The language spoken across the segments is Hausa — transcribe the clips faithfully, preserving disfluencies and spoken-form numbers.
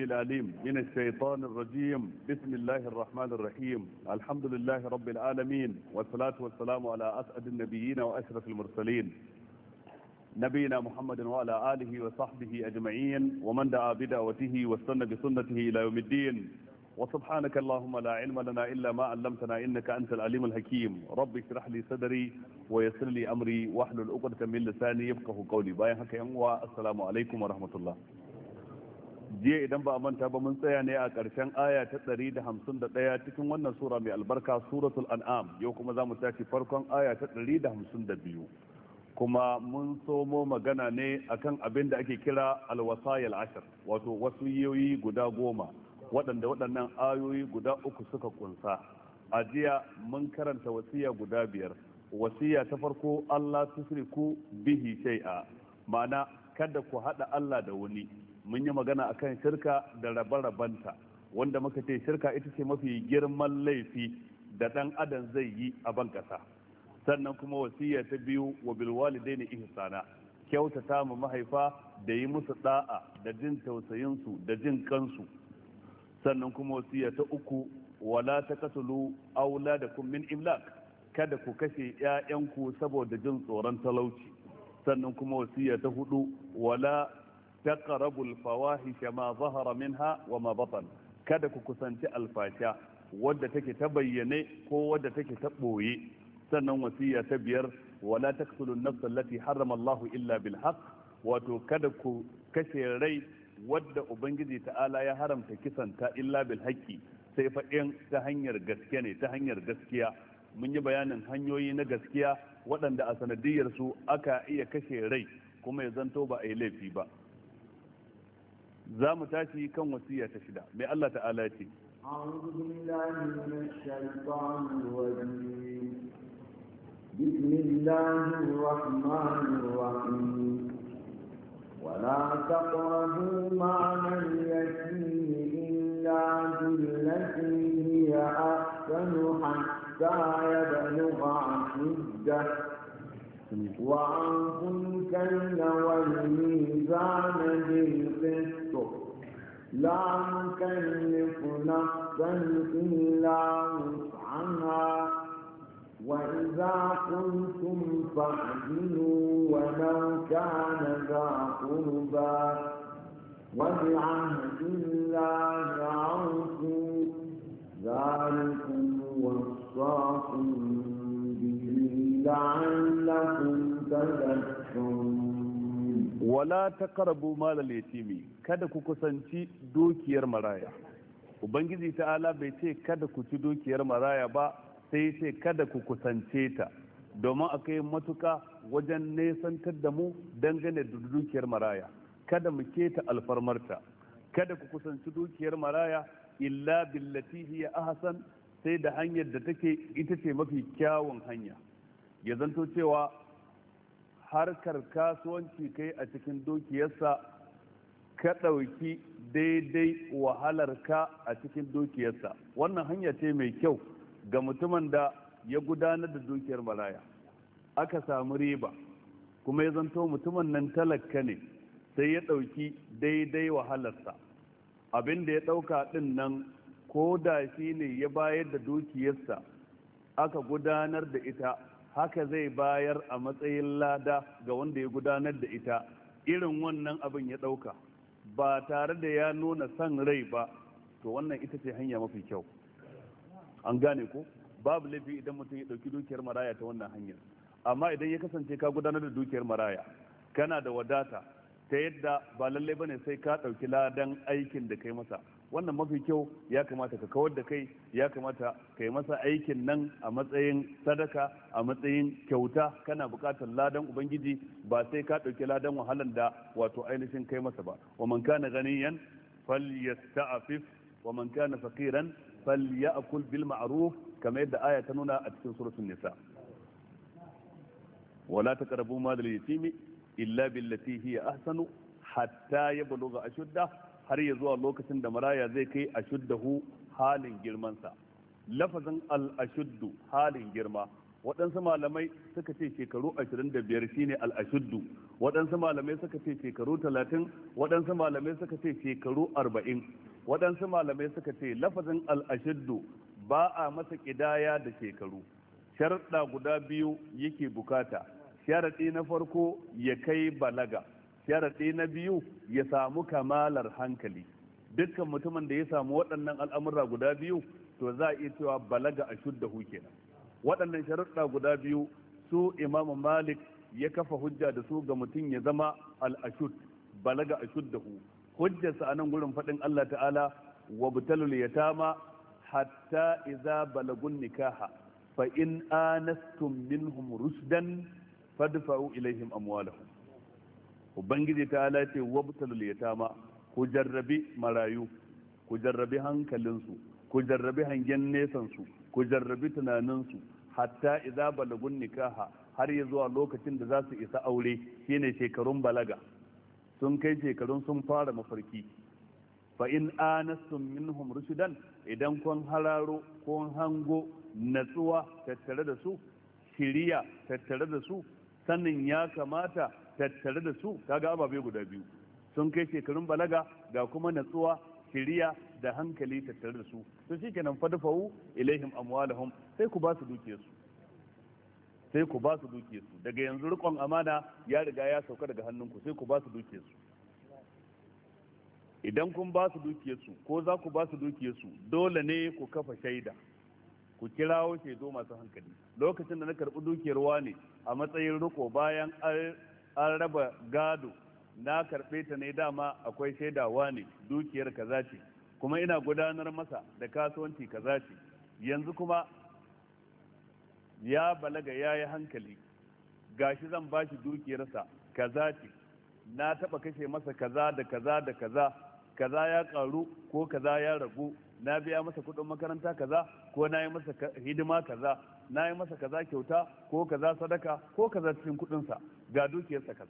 العليم من الشيطان الرجيم. بسم الله الرحمن الرحيم. الحمد لله رب العالمين، والصلاة والسلام على أسعد النبيين وأشرف المرسلين، نبينا محمد وعلى آله وصحبه أجمعين، ومن دعا بدعوته واستنى بسنته إلى يوم الدين. وسبحانك اللهم لا علم لنا إلا ما علمتنا إنك أنت العليم الحكيم. رب اشرح لي صدري ويسر لي أمري واحلل عقدة من لساني يفقهوا قولي. باين haka yan uwa, assalamu alaikum wa rahmatullah. Jiya idan ba a manta ba mun tsaya ne a ƙarshen aya ta ɗari da hamsin da ɗaya cikin wannan sura mai albarka, suratul an'am. Yau kuma za mu tashi farkon aya ta ɗari da hamsin da biyu. Kuma mun somo magana ne akan abin da ake kira alwasayil ashir, wato wasiyoyi guda goma waɗanda waɗannan ayoyi guda uku suka kunsa. A jiya mun karanta wasiya guda biyar. Wasiya ta farko, Allah tusriku bihi shay'a, ma'ana kada ku haɗa Allah da wani. Mun yi magana akan shirka da rabe-rabenta, wanda muka ce shirka ita ce mafi girman laifi da ɗan adam zai yi a ban ƙasa. Sannan kuma wasiya ta biyu, wa bil walidaini ihsana, kyautata ma mahaifa da yi musu da'a da jin tausayinsu da jin kansu. Sannan kuma wasiya ta uku, wala taqtulu auladakum min imlak, kada ku kashe ƴaƴanku saboda jin tsoron talauci. Sannan kuma wasiya ta hudu, wala taqrabul fawahisha ma zahara minha wa ma batan, kada ku kusanci alfasha wadda take ta bayyane ko wadda take ta boye. Sannan wasiya ta biyar, wala taqtulu an-nafs allati harrama Allah illa bil haqq, wato kada ku kashe rai wadda ubangiji ta'ala ya haramta kisanta illa bil haqqi, sai fa in ta hanyar gaskiya ne, ta hanyar gaskiya. Mun yi bayanin hanyoyi na gaskiya waɗanda a sanadiyar su aka iya kashe rai kuma ya zanto ba a yi laifi ba. za mu tashi kan wasiya ta shida. Mai Allah ta'ala ya ce, أعوذ بالله من الشيطان الرجيم. بسم الله الرحمن الرحيم. ولا تقربوا مال اليتيم إلا بالتي هي أحسن حتى يبلغ أشده، وأوفوا الكيل والميزان بالقسط، لا نكلف نفسا إلا وسعها، وإذا قلتم فاعدلوا ولو كان ذا قربى، وبعهد الله أوفوا، ذلكم وصاكم به لعلكم تذكرون. wala taqrabu mal al-yatimi, kada ku kusanci dukiyar maraya. Ubangiji ta'ala bai ce kada ku ci dukiyar maraya ba, sai ce kada ku kusance ta, domin akai matuka wajen nesantar da mu dangane da dukiyar maraya. Kada mu keta alfarmarta, kada ku kusanci dukiyar maraya illa billati hiya ahsan, sai da hanyar da take ita ce mafi kyawun hanya. Ya zanto cewa harkar kasuwanci kai a cikin dukiyarsa, ka ɗauki daidai wahalarka a cikin dukiyarsa. Wannan hanya ce mai kyau ga mutumin da ya gudanar da dukiyar maraya, aka samu riba, kuma ya zanto mutumin nan talaka ne, sai ya ɗauki daidai wahalarsa. Abin da ya ɗauka ɗin nan, ko da shi ne ya bayar da dukiyarsa aka gudanar da ita, haka zai bayar a matsayin lada ga wanda ya gudanar da ita. Irin wannan abin ya ɗauka ba tare da ya nuna son rai ba, to wannan ita ce hanya mafi kyau. An gane ko? Babu laifi idan mutum ya ɗauki dukiyar maraya ta wannan hanyar. Amma idan ya kasance ka gudanar da dukiyar maraya, kana da wadata ta yadda ba lallai bane sai ka ɗauki ladan aikin da kai masa, wannan mafi kyau ya kamata ka kawar da kai, ya kamata ka yi masa aikin nan a matsayin sadaka, a matsayin kyauta. Kana buƙatar ladan ubangiji, ba sai ka ɗauki ladan wahalan da wato ainihin kai masa ba. wa man kana ganiyan falyasta'fif wa man kana faqiran falyakul bil ma'ruf, kamar yadda aya ta nuna a cikin suratul nisa. wala taqrabu mal al-yatimi illa billati hiya ahsanu hatta yablugha ashuddah, har ya zuwa lokacin da maraya zai kai ashuddahu, halin girmansa. Lafazin al-ashuddu halin girma, waɗansu malamai suka ce shekaru ashirin da biyar shine al'ashuddu, waɗansu malamai suka ce shekaru talatin, waɗansu malamai suka ce shekaru arba'in, waɗansu malamai suka ce lafazin al'ashuddu ba a masa ƙidaya da shekaru. Sharaɗa guda biyu yake bukata. Sharaɗi na farko ya kai balaga, sharaɗi na biyu ya samu kamalar hankali. Dukkan mutumin da ya samu waɗannan al'amura guda biyu to za a iya cewa balaga ashuddahu kenan. Waɗannan sharaɗa guda biyu su Imam Malik ya kafa hujja da su ga mutum ya zama al-ashud, balaga ashuddahu. Hujjarsa a nan gurin faɗin Allah ta'ala wa butalul yatama hatta idza balagun nikaha fa in anastum minhum rushdan fadfa'u ilaihim amwalahum. Ubangiji ta'ala ce wa butalul yatama, ku jarrabi marayu, ku jarrabi hankalinsu, ku jarrabi hangen nesansu, ku jarrabi tunaninsu, hatta idza balagun nikaha, har ya zuwa lokacin da za su isa aure, shine shekarun balaga, sun kai shekarun sun fara mafarki. Fa in anastum minhum rushdan, idan kun hararo kun hango natsuwa tattare da su, shiriya tattare da su, sanin ya kamata tattare da su, kaga ababe guda biyu, sun kai shekarun balaga ga kuma natsuwa, shiriya da hankali tattare da su, to shikenan fadfa'u ilaihim amwalahum, sai ku ba su dukiyarsu, sai ku ba su dukiyarsu. Daga yanzu rikon amana ya riga ya sauka daga hannunku, sai ku ba su dukiyarsu. Idan kun ba su dukiyarsu ko za ku ba su dukiyarsu, dole ne ku kafa shaida, ku kirawo shaidu masu hankali. Lokacin da na karɓi dukiyar wani a matsayin riko bayan an raba gado, na karɓe ta ne dama akwai shaidawa ne dukiyar kaza ce, kuma ina gudanar masa da kasuwanci kaza ce, yanzu kuma ya balaga ya yi hankali, gashi zan ba shi dukiyarsa kaza ce, na taɓa kashe masa kaza da kaza da kaza, kaza ya ƙaru ko kaza ya ragu, na biya masa kuɗin makaranta kaza ko na yi masa hidima kaza, na yi masa kaza kyauta ko kaza sadaka ko kaza cikin kuɗinsa, ga dukiyarsa kaza.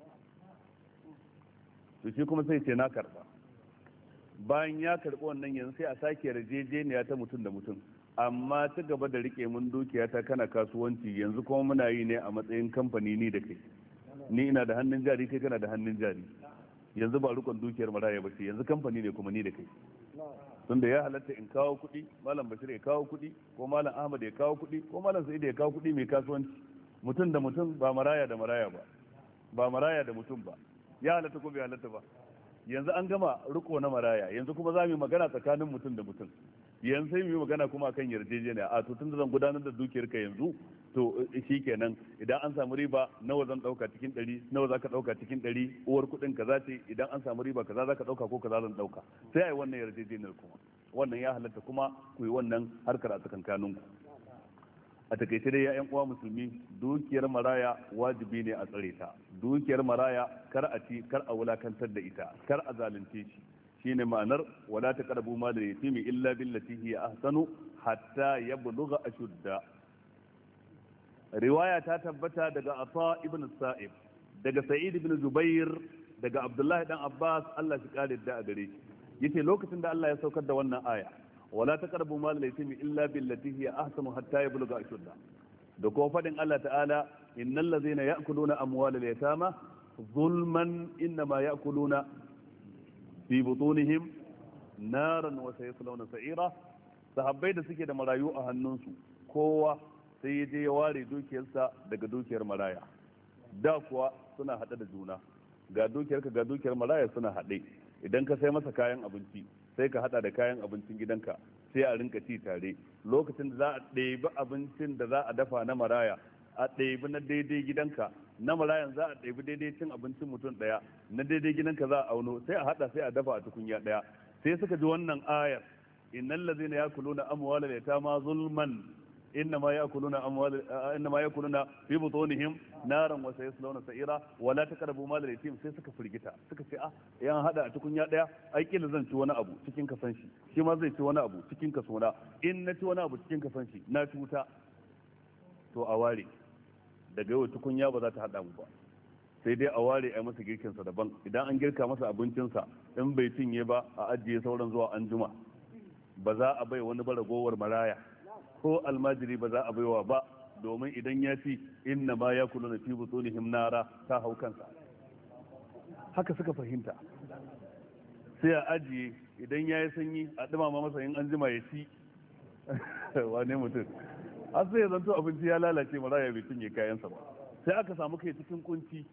To shi kuma sai ce na karba. Bayan ya karbi wannan yanzu sai a sake yarjejeniya ta mutum da mutum, amma ci gaba da rike mun dukiya ta kana kasuwanci, yanzu kuma muna yi ne a matsayin kamfani ni da kai, ni ina da hannun jari kai kana da hannun jari, yanzu ba rukun dukiyar maraya ba ce, yanzu kamfani ne kuma ni da kai. Tunda ya halatta in kawo kuɗi, malam Bashir ya kawo kuɗi, ko malam Ahmad ya kawo kuɗi, ko malam Sa'id ya kawo kuɗi mai kasuwanci, mutum da mutum, ba maraya da maraya ba, ba maraya da mutum ba. Ya halatta ko bai halatta ba? Yanzu an gama riko na maraya, yanzu kuma za mu yi magana tsakanin mutum da mutum, yanzu sai mu yi magana kuma akan yarjejeniya. A to tun da zan gudanar da dukiyar ka yanzu, to shi kenan idan an samu riba nawa zan dauka cikin ɗari, nawa za ka dauka cikin ɗari, uwar kuɗin kaza ce, idan an samu riba kaza za ka dauka ko kaza zan dauka, sai a yi wannan yarjejeniyar kuma. Wannan ya halatta kuma ku yi wannan harkar a tsakankaninku. A takaice dai ya uwa musulmi, dukiyar maraya wajibi ne a tsare ta. Dukiyar maraya kar a ci, kar a wulakantar da ita, kar a zalunce shi. Shine ma'anar wala taqrabu mal yatimi illa billati hiya ahsanu hatta yablugha ashudda. Riwaya ta tabbata daga Ata ibn Sa'ib, daga Sa'id ibn Zubair, daga Abdullahi dan Abbas, Allah shi kare da a gare shi. Yace lokacin da Allah ya saukar da wannan aya, wala taqrabu mal yatimi illa billati hiya ahsanu hatta yablugha ashudda, da kuma fadin Allah ta'ala innal ladzina ya'kuluna amwalal yatama zulman innama ya'kuluna fi butunihim naran wa sayaslawna sa'ira. Sahabbai da suke da marayu a hannunsu, kowa sai ya je ya ware dukiyarsa daga dukiyar maraya. Da kuwa suna hade da juna, ga dukiyarka ga dukiyar maraya suna hade. Idan ka sai masa kayan abinci, sai ka hada da kayan abincin gidanka, sai a rinka ci tare. Lokacin da za a ɗebi abincin da za a dafa na maraya, a ɗebi na daidai gidanka, na marayan za a ɗebi daidai cin abincin mutum ɗaya, na daidai gidanka za a auno, sai a hada sai a dafa a tukunya ɗaya. Sai suka ji wannan ayar, innal ladzina yakuluna amwalal yatama zulman innama yakuluna amwal innama yakuluna fi butunihim naran wa sayaslawna sa'ira wa la taqrabu mal yatim. Sai suka firgita, suka ce ah yan hada a tukunya daya, ai kila zan ci wani abu cikin kasan shi, shi ma zai ci wani abu cikin kasona, in na ci wani abu cikin kasan shi na ci wuta. To a ware, daga yau tukunya ba za ta hada mu ba, sai dai a ware a yi masa girkinsa daban. Idan an girka masa abincinsa, in bai cinye ba a ajiye sauran zuwa anjuma. Ba za a bai wani ba ragowar maraya ko almajiri ba za a baiwa ba, domin idan ya ci inna ma yakuluna fi butunihim nara ta hau kansa. Haka suka fahimta. Sai a ajiye idan ya yi sanyi a dumama masa in an jima ya ci. Wane mutum har sai ya zanto abinci ya lalace maraya bai cinye kayansa ba. Sai aka samu kai cikin kunci.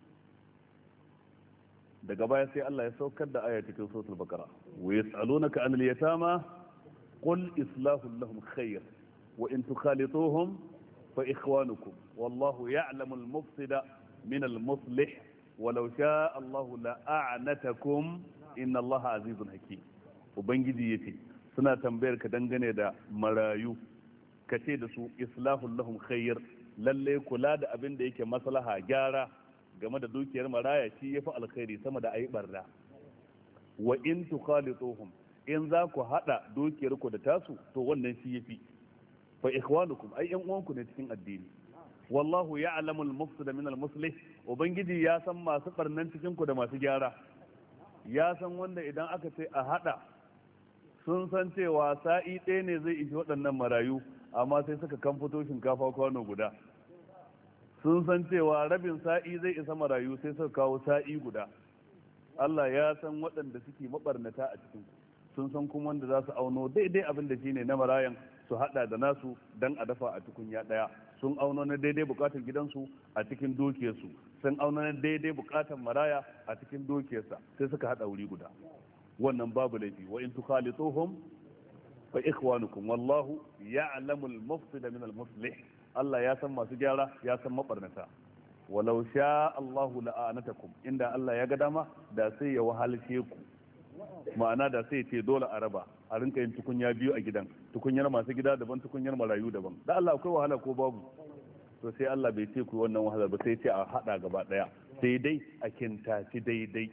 Daga baya sai Allah ya saukar da aya cikin suratul baqara wa yas'alunaka anil yatama qul islahu lahum khair wa in tukhalituhum fa ikhwanukum wallahu ya'lamu al-mufsida min al-muslih walau sha'a Allahu la'anatakum inna Allaha azizun hakim. Ubangiji yace suna tambayar ka dangane da marayu kace da su islahu lahum khair, lalle kula da abin da yake maslaha gyara game da dukiyar maraya shi yafi alkhairi sama da ayi barna. Wa in tukhalituhum, in za ku hada dukiyar ku da tasu to wannan shi yafi. Fa ikhwanukum ay yan uwanku ne cikin addini. Wallahu ya'lamu al-mufsida min al-muslih, ubangiji ya san masu barnan cikin ku da masu gyara. Ya san wanda idan aka ce a hada sun san cewa sa'i ɗaya ne zai ishi waɗannan marayu amma sai suka kan fito shinkafa kwano guda. Sun san cewa rabin sa'i zai isa marayu sai suka kawo sa'i guda. Allah ya san waɗanda suke mabarnata a cikin sun san kuma wanda za su auno daidai abin da shine na marayan su hada da nasu dan a dafa a tukunya daya. Sun auno na daidai bukatar gidansu a cikin dukiyarsu, sun auno na daidai bukatar maraya a cikin dukiyarsa sai suka hada wuri guda. Wannan babu laifi. Wa in tukhalituhum fa ikhwanukum wallahu ya'lamu al-mufsida min al-muslih. Allah ya san masu gyara ya san mabarnata. Walau sha Allahu la'anatakum, inda Allah ya ga dama da sai ya wahalce ku, ma'ana da sai ce dole a raba a rinka yin tukunya biyu a gidan, tukunyar masu gida daban tukunyar marayu daban. Da Allah akwai wahala ko babu? To sai Allah bai ce ku wannan wahala ba, sai ce a hada gaba daya, sai dai a kintaci daidai.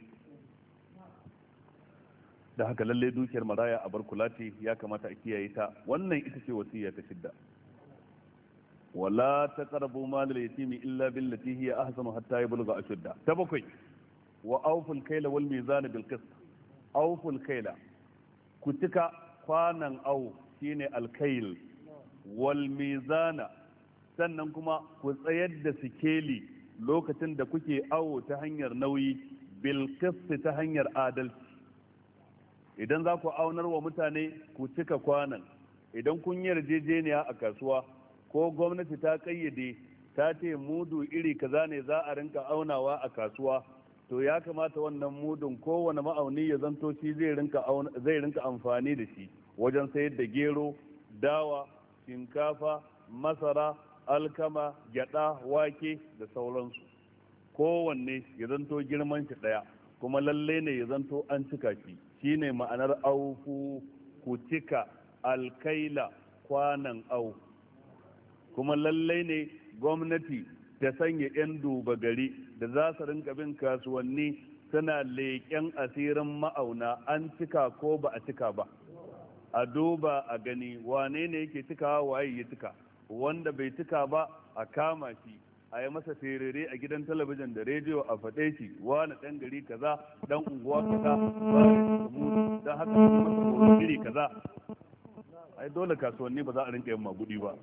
Da haka lalle dukiyar maraya a barkulati ya kamata a kiyaye ta. Wannan ita ce wasiya ta shidda. wala taqrabu mal al-yatim illa billati hiya ahsanu hatta yablugha ashudda. Ta bakwai, wa awful kayla wal mizan bil qist. Awful kayla, ku cika kwanan aw shine al-kayl, wal mizana, sannan kuma ku tsayar da sikeli lokacin da kuke awo ta hanyar nauyi, bil qist ta hanyar adalci. Idan za ku aunar wa mutane ku cika kwanan. Idan kun yi yarjejeniya a kasuwa ko gwamnati ta kayyade ta ce mudu iri kaza ne za a rinka aunawa a kasuwa, to ya kamata wannan mudun kowane ma'auni ya zanto shi zai rinka zai rinka amfani da shi wajen sayar da gero, dawa, shinkafa, masara, alkama, gyada, wake da sauransu. Kowanne ya zanto girman shi daya, kuma lalle ne ya zanto an cika shi. Shine ma'anar aufu, ku cika alkaila, kwanan au. Kuma lallai ne gwamnati ta sanya 'yan duba gari da za su rinka bin kasuwanni suna leƙen asirin ma'auna an cika ko ba a cika ba. A duba a gani wane ne yake cikawa, waye ya cika. Wanda bai cika ba a kama shi, a yi masa terere a gidan talabijin da rediyo a faɗe shi, wani ɗan gari kaza, ɗan unguwa kaza, ba mu don haka su masa horo iri kaza. Ai dole kasuwanni ba za a rinka yin magudi ba.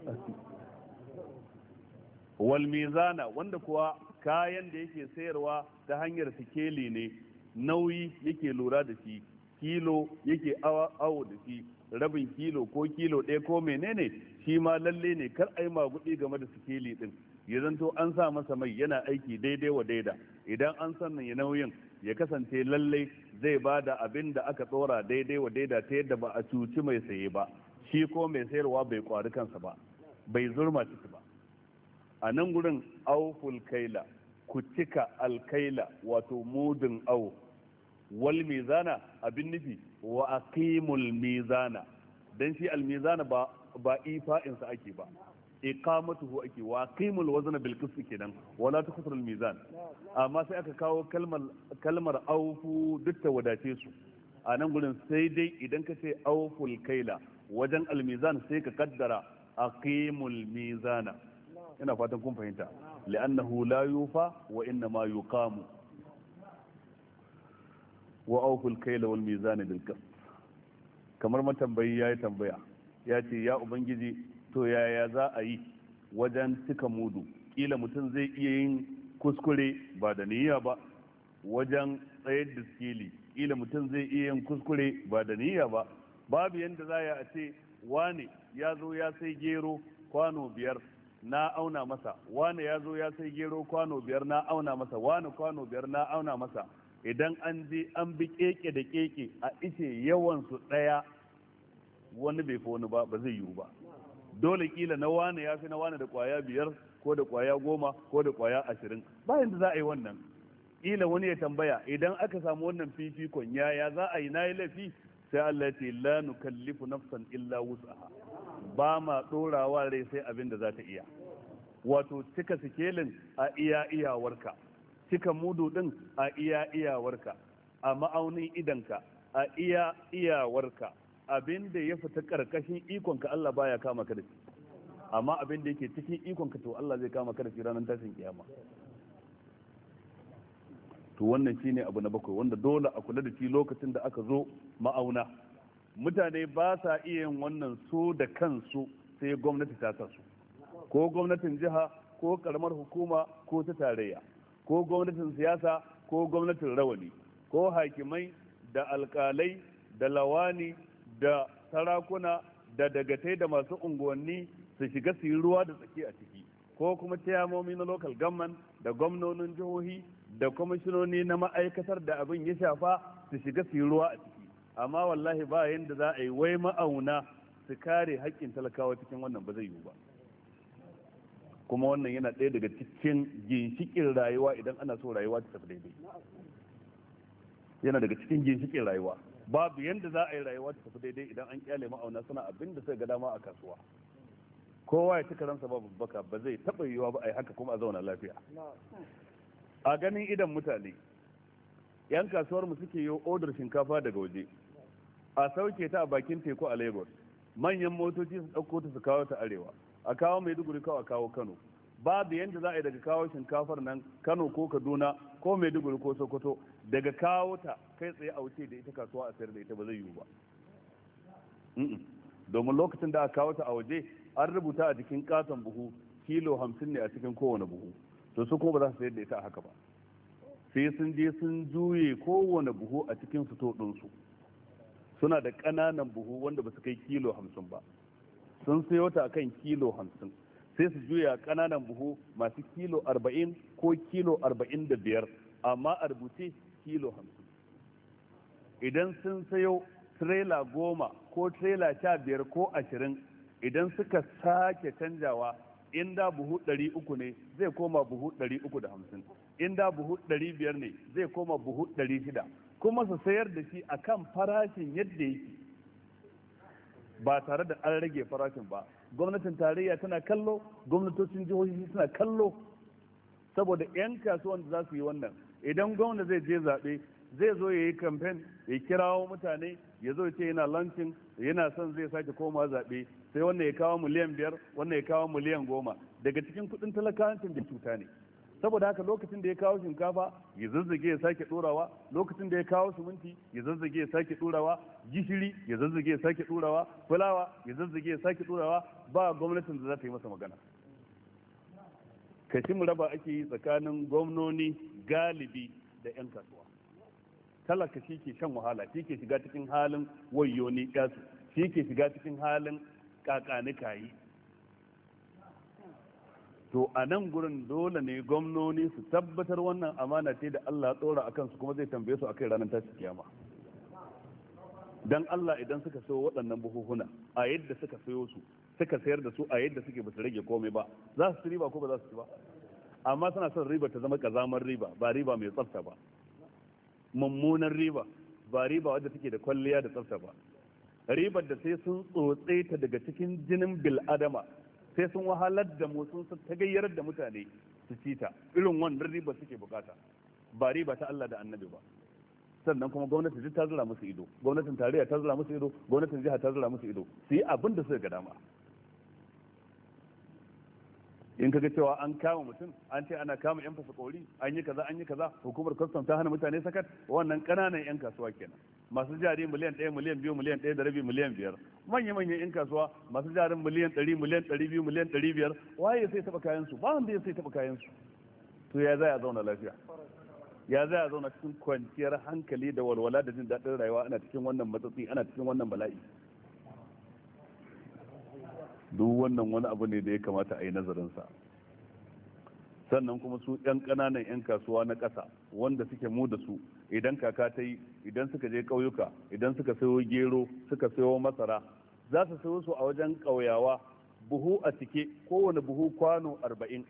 Wal mizana, wanda kuwa kayan da yake sayarwa ta hanyar sikeli ne, nauyi yake lura da shi, kilo yake awo da shi, rabin kilo ko kilo ɗaya ko menene, shi ma lalle ne kar a yi magudi game da sikeli din. Ya zanto an sa masa mai yana aiki daidai wa daida. Idan an san ya nauyin ya kasance lalle zai ba da abin da aka tsora daidai wa daida ta yadda ba a cuci mai saye ba, shi ko mai sayarwa bai kwari kansa ba, bai zurma ciki ba. A nan gurin auful kaila, ku cika alkaila wato mudun au, wal mizana abin nufi wa aqimul mizana, dan shi almizana ba ba ifa'insa ake ba, iqamatuhu ake. Wa aqimul wazna bil qist kenan, wala tukhsirul mizan. Amma sai aka kawo kalmar kalmar aufu duk ta wadace su. A nan gurin sai dai idan ka ce auful kaila wajen almizan sai ka kaddara aqimul mizana. Ina fatan kun fahimta, li'annahu la yufa wa inna ma yuqamu. Wa auful kaila wal mizan bil qist. Kamar matambayi yayi tambaya, ya ce ya ubangiji to yaya za a yi wajen cika mudu, kila mutum zai iya yin kuskure ba da niyya ba wajen tsayar da skeli, kila mutum zai iya yin kuskure ba da niyya ba. Babu yadda za a ce wane ya zo ya sai gero kwano biyar na auna masa, wane ya zo ya sai gero kwano biyar na auna masa, wane kwano biyar na auna masa. Idan an je an bi keke da keke a ice yawan su daya, wani bai fi wani ba ba zai yiwu ba. Dole kila na wane ya fi na wane da kwaya biyar ko da kwaya goma ko da kwaya ashirin, bayan da za a yi wannan. Kila wani ya tambaya idan aka samu wannan fifikon yaya za a yi, na yi laifi? Sai Allah ya ce la nukallifu nafsan illa wus'aha, ba ma dorawa rai sai abin da za ta iya. Wato cika sikelin a iya iyawarka, cika mudu din a iya iyawarka, a ma'aunin idanka a iya iyawarka. Abin da ya fita karkashin ikonka Allah baya kama ka da shi, amma abin da yake cikin ikonka to Allah zai kama ka da shi ranar tashin kiyama. To wannan shine abu na bakwai wanda dole a kula da shi lokacin da aka zo ma'auna. Mutane ba sa iya yin wannan su da kansu sai gwamnati ta sa su, ko gwamnatin jiha ko karamar hukuma ko ta tarayya, ko gwamnatin siyasa ko gwamnatin rawani, ko hakimai da alkalai da lawani da sarakuna da dagatai da masu unguwanni su shiga su yi ruwa da tsaki a ciki, ko kuma ciyamomi na local government da gwamnonin jihohi da kwamishinoni na ma'aikatar da abin ya shafa su shiga su yi ruwa a ciki. Amma wallahi ba yanda za a yi wai ma'auna su kare haƙƙin talakawa cikin wannan ba zai yiwu ba. Kuma wannan yana ɗaya daga cikin ginshiƙin rayuwa idan ana so rayuwa ta tafi daidai. Yana daga cikin ginshiƙin rayuwa. Babu yanda za a yi rayuwa ta tafi daidai idan an kyale ma'auna suna abin da suka ga dama a kasuwa. Kowa ya cika ransa babu baka, ba zai taɓa yiwuwa ba a yi haka kuma a zauna lafiya. A ganin idan mutane, 'yan kasuwar mu suke yi odar shinkafa daga waje, a sauke ta a bakin teku a Lagos, manyan motoci su ɗauko ta su kawo ta arewa, a kawo Maiduguri kawo a kawo Kano. Babu yadda za a yi daga kawo shinkafar nan Kano ko Kaduna ko Maiduguri ko Sokoto, daga kawo ta kai tsaye a wuce da ita kasuwa a sayar da ita ba zai yiwu ba. Domin lokacin da aka kawo ta a waje an rubuta a jikin katon buhu kilo hamsin ne a cikin kowane buhu, to su kuma ba za su sayar da ita a haka ba, sai sun je sun juye kowane buhu a cikin fito ɗinsu. Suna da ƙananan buhu wanda ba su kai kilo hamsin ba, sun sayo ta akan kilo hamsin, sai su juya ƙananan buhu masu kilo arba'in ko kilo arba'in da biyar, amma a rubuce kilo hamsin. Idan sun sayo tirela goma ko tirela sha biyar ko ashirin, idan suka sake canjawa, inda buhu ɗari uku ne zai koma buhu ɗari uku da hamsin, inda buhu ɗari biyar ne zai koma buhu ɗari shida, kuma su sayar da shi a kan farashin yadda yake ba tare da an rage farashin ba. Gwamnatin tarayya tana kallo, gwamnatocin jihohi suna kallo, saboda 'yan kasuwan da za su yi wannan. Idan gwamna zai je zaɓe zai zo ya yi kamfen, ya kirawo mutane, ya zo ce yana lancin, yana son zai sake koma zaɓe, sai wannan ya kawo miliyan biyar, wannan ya kawo miliyan goma, daga cikin kuɗin talakawancin da cuta ne. Saboda haka lokacin da ya kawo shinkafa ya zazzage ya sake ɗorawa, lokacin da ya kawo siminti ya zazzage ya sake ɗorawa, gishiri ya zazzage ya sake ɗorawa, fulawa ya zazzage ya sake ɗorawa, ba gwamnatin da za ta yi masa magana. Kashi mu raba ake yi tsakanin gwamnoni galibi da 'yan kasuwa. Talaka shi ke shan wahala, shi ke shiga cikin halin wayoni ƙasu, shi ke shiga cikin halin kakani kayi. To a nan gurin dole ne gwamnoni su tabbatar wannan amana ce da Allah ya tsora a kansu, kuma zai tambaye su akai ranar tashi kiyama. Dan Allah idan suka sayo waɗannan buhuhuna a yadda suka sayo su, suka sayar da su a yadda suke, ba su rage komai ba, za su ci riba ko ba za su ci ba? Amma suna son riba ta zama kazamar riba, ba riba mai tsafta ba, mummunan riba, ba riba wadda take da kwalliya da tsafta ba, ribar da sai sun tsotse ta daga cikin jinin bil'adama, sai sun wahalar da mu, sun ta gayyarar da mutane su ci ta. Irin wannan riba suke bukata, ba riba ta Allah da annabi ba. Sannan kuma gwamnati duk ta zura musu ido, gwamnatin tarayya ta zura musu ido, gwamnatin jiha ta zura musu ido, su yi abin da suka ga dama. in kaga cewa an kama mutum an ce ana kama yan fasakori an yi kaza an yi kaza hukumar custom ta hana mutane sakat, wannan kananan yan kasuwa kenan masu jari miliyan ɗaya miliyan biyu miliyan ɗaya da rabi miliyan biyar. Manya-manyan yan kasuwa masu jarin miliyan ɗari miliyan ɗari biyu miliyan ɗari biyar waye sai taɓa kayan su? Ba wanda ya sai taɓa kayan su. To ya za a zauna lafiya, ya za a zauna cikin kwanciyar hankali da walwala da jin daɗin rayuwa ana cikin wannan matsatsi ana cikin wannan bala'i? Duk wannan wani abu ne da ya kamata a yi nazarinsa. Sannan kuma su 'yan ƙananan 'yan kasuwa na ƙasa wanda suke mu da su, idan kaka ta yi, idan suka je ƙauyuka, idan suka sayo gero suka sayo masara, za su sayo su a wajen ƙauyawa buhu a cike, kowane buhu kwano arba'in.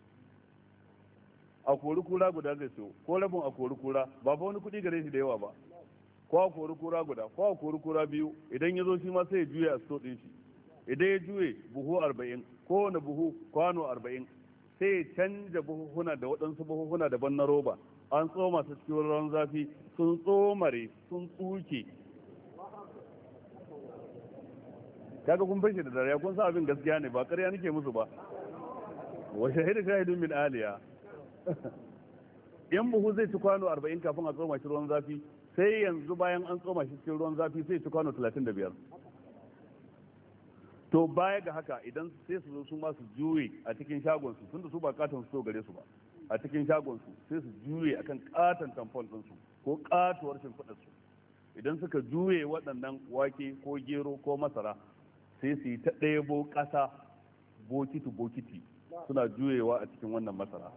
A kori kura guda zai sayo, ko rabin a kori kura, ba ba wani kuɗi gare shi da yawa ba, ko a kori kura guda, ko a kori kura biyu, idan ya zo shi ma sai ya juya a sto ɗin shi. Idan ya juye buhu arba'in, kowane buhu kwano arba'in, sai ya canja buhuhuna da waɗansu buhuhuna daban na roba, an tsoma su cikin ruwan zafi sun tsomare sun tsuke. Kaga kun fashe da dariya, kun sa abin gaskiya ne, ba ƙarya nake musu ba. Wa shahidu shahidun min aliya. In buhu zai ci kwano arba'in kafin a tsoma shi ruwan zafi, sai yanzu bayan an tsoma shi cikin ruwan zafi sai ci kwano talatin da biyar. To baya ga haka idan sai su zo su ma su juye a cikin shagonsu, tunda su ba katon su gare su ba, a cikin shagonsu sai su juye akan katon tamfol ɗinsu ko katuwar shimfiɗarsu. Idan suka juye waɗannan wake ko gero ko masara, sai su yi ta ɗebo ƙasa bokiti bokiti suna juyewa a cikin wannan masara.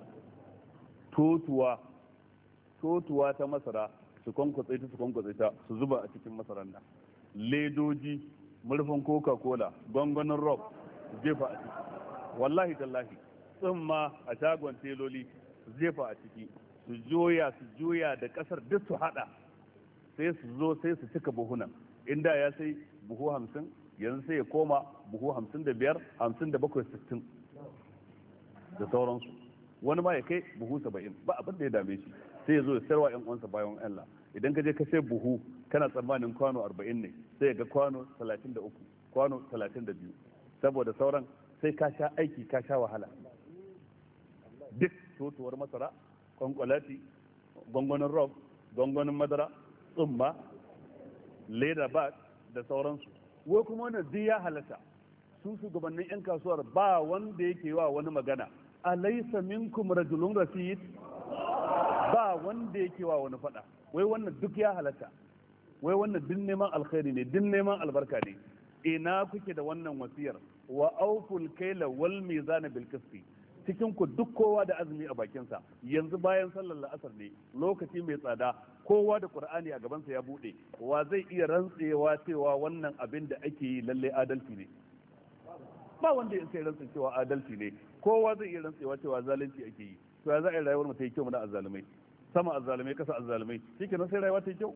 Totuwa totuwa ta masara su kwankwatsa ta su kwankwatsa ta su zuba a cikin masaran nan. Ledoji, murfin coca-cola, gwangwanin rob jefa a ciki, wallahi tallahi tsumma a shagon teloli jefa a ciki, su juya su juya da kasar duk su hada, sai su zo sai su cika buhunan. Inda ya sai buhu hamsin, yanzu sai ya koma buhu hamsin da biyar, hamsin da bakwai, sittin da sauransu. Wani ma ya kai buhu saba'in, ba abin da ya dame shi, sai ya zo ya sayarwa yan uwansa bayan Allah. Idan ka je ka sai buhu kana tsammanin kwano arba'in ne, sai ga kwano talatin da uku, kwano talatin da biyu, saboda sauran sai ka sha aiki ka sha wahala. Duk totuwar masara, kwankwalati, gwangwanin rob, gwangwanin madara, tsumma, leda bag da sauransu. Wai kuma wannan duk ya halatta. Su shugabannin 'yan kasuwar ba wanda yake wa wani magana, alaysa minkum rajulun rasid, ba wanda yake wa wani fada. Wai wannan duk ya halatta, wai wannan duk neman alkhairi ne, duk neman albarka ne. Ina kuke da wannan wasiyar? Wa auful kaila wal mizana bil qisti. Cikin ku duk kowa da azumi a bakinsa, yanzu bayan sallar la'asar ne, lokaci mai tsada, kowa da qur'ani a gabansa ya bude. Wa zai iya rantsewa cewa wannan abin da ake yi lalle adalci ne? Ba wanda ya sai rantsa cewa adalci ne, kowa zai iya rantsewa cewa zalunci ake yi. To ya za a yi rayuwar mu ta yi kyau mana azzalumai, sama azzalumai kasa azzalumai, shikenan sai rayuwa ta yi kyau.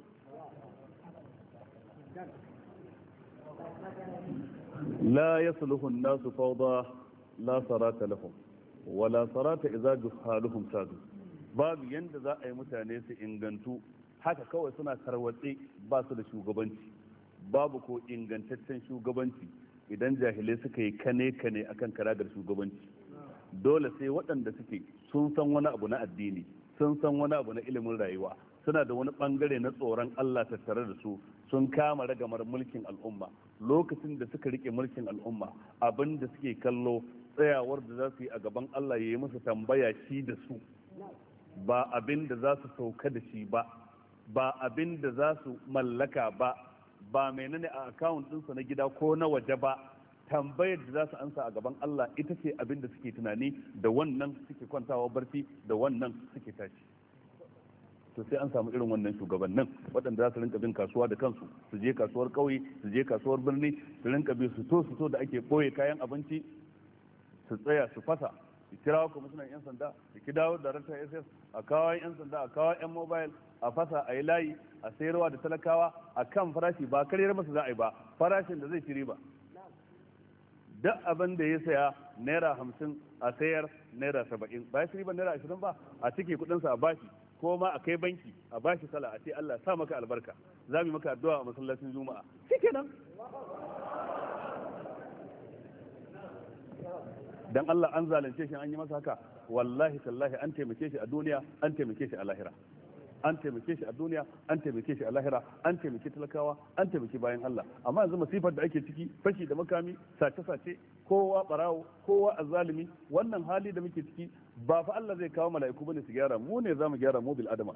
la yasluhu an-nasu fawda la sarata lahum wala sarata idza juhaluhum sadu. Babu yanda za a yi mutane su ingantu haka kawai suna tarwatse ba su da shugabanci, babu ko ingantaccen shugabanci idan jahilai suka yi kane kane akan karagar shugabanci. Dole sai waɗanda suke sun san wani abu na addini, sun san wani abu na ilimin rayuwa, suna da wani bangare na tsoron Allah tattare da su, sun kama ragamar mulkin al'umma. Lokacin da suka rike mulkin al'umma, abin da suke kallo tsayawar da za su yi a gaban Allah ya yi musu tambaya shi da su, ba abin da za su sauka da shi ba, ba abin da za su mallaka ba, ba menene a akawun ɗinsu na gida ko na waje ba. Tambayar da za su ansa a gaban Allah ita ce abin da suke tunani, da wannan suke kwantawa barci, da wannan suke tashi. To sai an samu irin wannan shugabannin waɗanda za su rinka bin kasuwa da kansu, su je kasuwar ƙauye, su je kasuwar birni, su rinka bin su to su to da ake ɓoye kayan abinci, su tsaya su fasa, su kirawo kwamishinan 'yan sanda, su kidawo daraktan S S, a kawo 'yan sanda, a kawo 'yan mobile, a fasa a yi layi, a sayarwa da talakawa a kan farashi, ba karyar masa za a yi ba, farashin da zai ci riba. Duk abin da ya saya naira hamsin a sayar naira saba'in, ba ya ci riban naira ashirin ba, a cike kuɗinsa a bashi, ko ma a kai banki a bashi sala a ce Allah sa maka albarka, za mu yi maka addu'a a masallacin juma'a, shikenan. dan Allah an zalunce shi an yi masa haka? Wallahi tallahi an taimake shi a duniya, an taimake shi a lahira. An taimake shi a duniya, an taimake shi a lahira, an taimake talakawa, an taimake bayan Allah. Amma yanzu masifar da ake ciki, fashi da makami, sace-sace, kowa barawo, kowa azzalimi, wannan hali da muke ciki ba fa Allah zai kawo mala'iku bane su gyara, mu ne zamu gyara mu bil adama.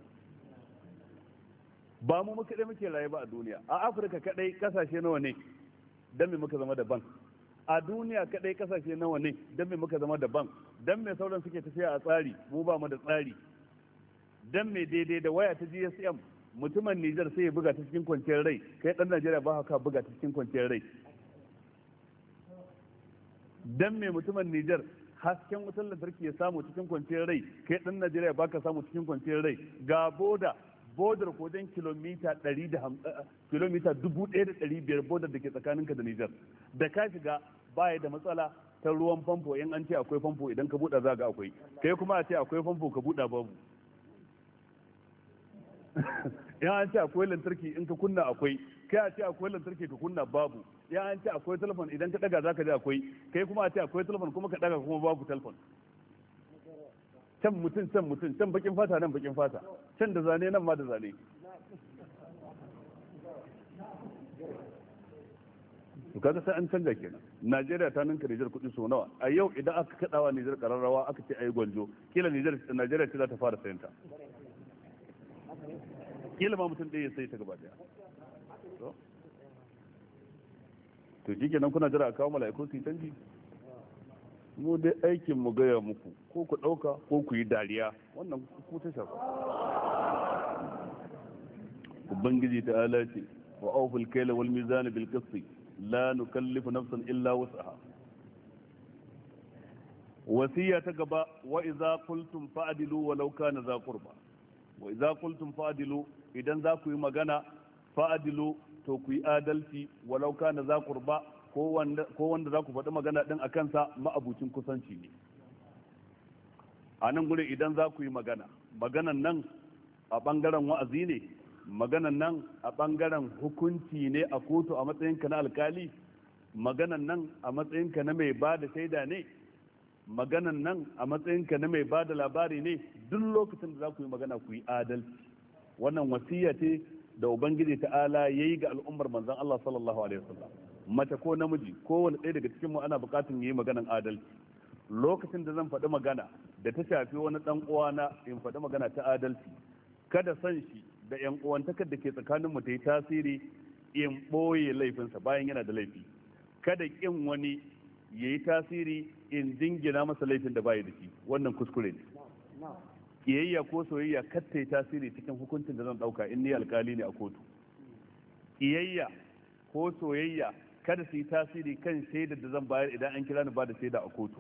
Ba mu muka dai muke raye ba a duniya. A Afirka kadai kasashe nawa ne dan me muka zama daban? A duniya kadai kasashe nawa ne dan me muka zama daban? Dan me sauran suke tafiya a tsari, mu ba mu da tsari? Dan me daidai da waya ta G S M mutumin Nijar sai ya buga ta cikin kwanciyar rai, kai dan Najeriya ba haka buga ta cikin kwanciyar rai? Dan me mutumin Nijar hasken wutar lantarki ya samu cikin kwanciyar rai, kai dan Najeriya ba ka samu cikin kwanciyar rai? Ga boda bodar kodin kilomita ɗari da kilomita dubu ɗaya da ɗari biyar bodar da ke tsakaninka da Nijar. Da ka shiga baya da matsala ta ruwan famfo, in an ce akwai famfo idan ka buɗa za ga akwai, kai kuma a ce akwai famfo ka buɗa babu. in an ce akwai lantarki in ka kunna akwai, kai a ce akwai lantarki ka kunna babu. in an ce akwai telefon idan ka daga za ka ji akwai, kai kuma a ce akwai telefon kuma ka daga kuma babu telefon. Can mutum can mutum can bakin fata nan bakin fata, can da zane nan ma da zane. to kaga sai an canja kenan. Najeriya ta ninka Nijar kuɗi so nawa? A yau idan aka kaɗawa Nijar ƙararrawa aka ce ayi gwanjo, kila Nijar Najeriya ce za ta fara sayanta. Kila ma mutum ɗaya ya sai ta gaba ɗaya. To shi kenan kuna jira a kawo mala'iku su yi canji? Mu dai aikin mu gaya muku, ko ku ɗauka ko ku yi dariya, wannan ku ta shafa. Ubangiji ta ala ce wa auful kaila wal mizan bil qisti la nukallifu nafsan illa wus'aha. Wasiya ta gaba, wa idza qultum fa'dilu walau kana za qurba. Wa idza qultum fa'dilu, idan za ku yi magana fa'dilu to ku yi adalci walau kana za qurba, ko wanda za ku faɗi magana ɗin a kansa ma'abucin kusanci ne. A nan gure idan za ku yi magana, maganan nan a ɓangaren wa'azi ne, maganan nan a ɓangaren hukunci ne a kotu a matsayinka na alkali, maganan nan a matsayinka na mai ba da shaida ne, maganan nan a matsayinka na mai ba da labari ne, duk lokacin da za ku yi magana ku yi adalci. Wannan wasiya ce da Ubangiji ta'ala ya yi ga al'ummar manzon Allah sallallahu alaihi wasallam. Mace ko namiji kowane ɗaya daga cikinmu ana buƙatun yi maganan adalci. Lokacin da zan faɗi magana da ta shafi wani ɗan uwana in faɗi magana ta adalci, kada san shi da ƴan uwantakar da ke tsakanin mu ta yi tasiri in ɓoye laifinsa bayan yana da laifi. Kada ƙin wani ya yi tasiri in jingina masa laifin da bayi da shi, wannan kuskure ne. Kiyayya ko soyayya kar ta yi tasiri cikin hukuncin da zan ɗauka in ni alƙali ne a kotu. Kiyayya ko soyayya kada su yi tasiri kan shaidar da zan bayar idan an kira ni ba da shaida a kotu.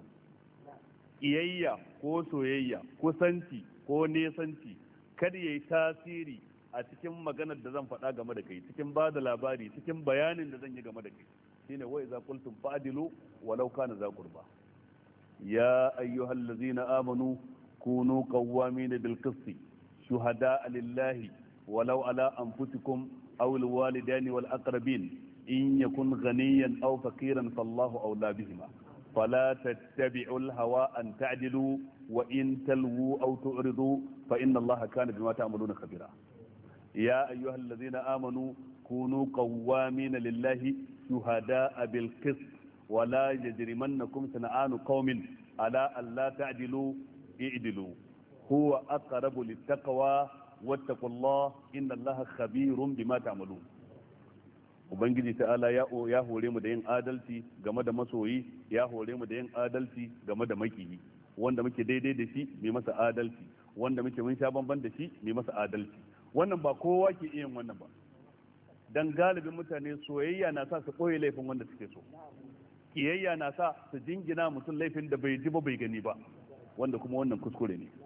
Iyayya ko soyayya, kusanci ko nesanci kada ya yi tasiri a cikin maganar da zan faɗa game da kai, cikin ba da labari, cikin bayanin da zan yi game da kai. Shine wa idza qultum fa'dilu walau kana za qurba. Ya ayyuhallazina amanu kunu qawwamin bil qisti shuhada'a lillahi walau ala anfusikum aw al walidani wal aqrabin in yakun ghaniyan aw faqiran fallahu awla bihima fala tattabi'u al hawa an ta'dilu wa in talwu aw tu'ridu fa inna allaha kana bima ta'maluna khabira. Ya ayyuhallazina amanu kunu qawwamin lillahi shuhada'a bil qist ولا يجرمنكم شنآن قوم على ألا تعدلوا اعدلوا هو أقرب للتقوى واتقوا الله إن الله خبير بما تعملون. Ubangiji ta'ala ya ya hore mu da yin adalci game da masoyi, ya hore mu da yin adalci game da makiyi, wanda muke daidai da shi mai masa adalci, wanda muke mun sha bamban da shi mai masa adalci. Wannan ba kowa ke iya yin wannan ba, dan galibin mutane soyayya na sa su koyi laifin wanda suke so, kiyayya na sa su jingina mutum laifin da bai ji ba bai gani ba, wanda kuma wannan kuskure ne.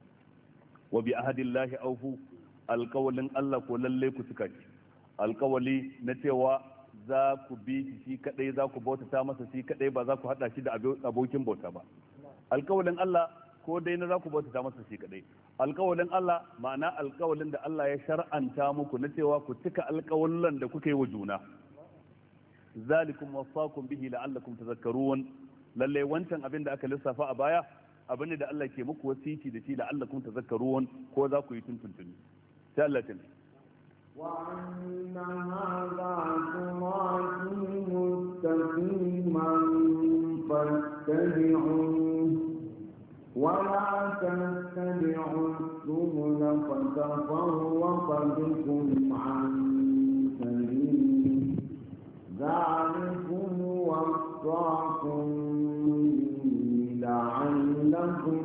Wa bi ahadillahi aufu, alƙawalin Allah ko lalle ku cika shi, alƙawali na cewa za ku bi shi shi kadai, za ku bautata masa shi kadai, ba za ku hada shi da abokin bauta ba. Alƙawalin Allah ko dai na za ku bautata masa shi kadai. Alƙawalin Allah ma'ana alƙawalin da Allah ya shar'anta muku na cewa ku cika alƙawallan da kuka yi wa juna. ذلكم وصاكم به لعلكم تذكرون lalle wancan abin da aka lissafa a baya abin da Allah ke muku wasiti da shi da Allah kun tazakkarun ko za ku yi tuntuntuni sai Allah ta وأن هذا صراطي مستقيما فاتبعوه ولا تتبعوا السبل فتفرق بكم عن سبيله ذلكم وصاكم لعلكم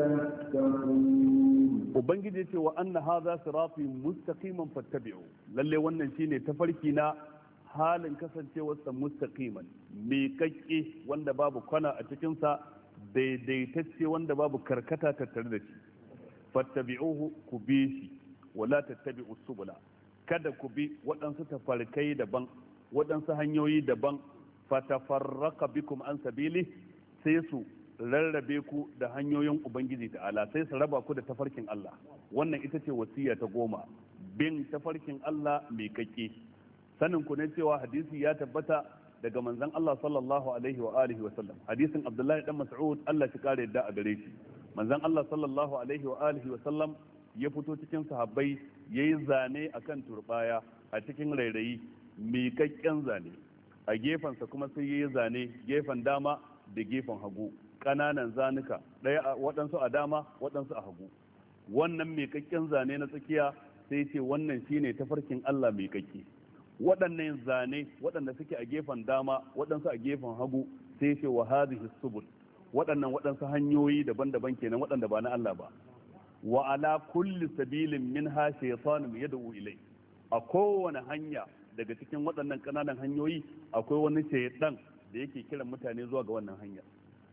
تتقون. Ubangiji ce wa anna hadha sirati mustaqiman fattabi'u, lalle wannan shine tafarki na halin kasancewar sa mustaqiman, miƙaƙƙe wanda babu kwana a cikin sa, daidaitacce wanda babu karkata tattare da shi. Fattabi'uhu, ku bi shi, wala tattabi'us subula, kada ku bi waɗansu tafarkai daban, waɗansu hanyoyi daban, fatafarraqa bikum an sabili, sai su rarrabe ku da hanyoyin ubangiji ta'ala, sai su raba ku da tafarkin Allah. Wannan ita ce wasiya ta goma, bin tafarkin Allah mai kake. Sanin ku ne cewa hadisi ya tabbata daga manzon Allah sallallahu alaihi wa alihi wa sallam, hadisin Abdullahi dan Mas'ud, Allah shi kare yadda a gare shi. Manzon Allah sallallahu alaihi wa alihi wa sallam ya fito cikin sahabbai yayi zane akan turbaya a cikin rairayi, miƙaƙƙen zane, a gefensa kuma sai yayi zane gefen dama da gefen hagu, ƙananan zanuka, ɗaya waɗansu a dama waɗansu a hagu. Wannan miƙaƙƙen zane na tsakiya sai ce wannan shine tafarkin Allah miƙaƙƙe. Waɗannan zane waɗanda suke a gefen dama waɗansu a gefen hagu sai ce wa hadhihi subul, waɗannan waɗansu hanyoyi daban-daban kenan waɗanda ba na Allah ba. Wa ala kulli sabilin minha shaytanun yad'u ilai, a kowane hanya daga cikin waɗannan ƙananan hanyoyi akwai wani shaytan da yake kiran mutane zuwa ga wannan hanya.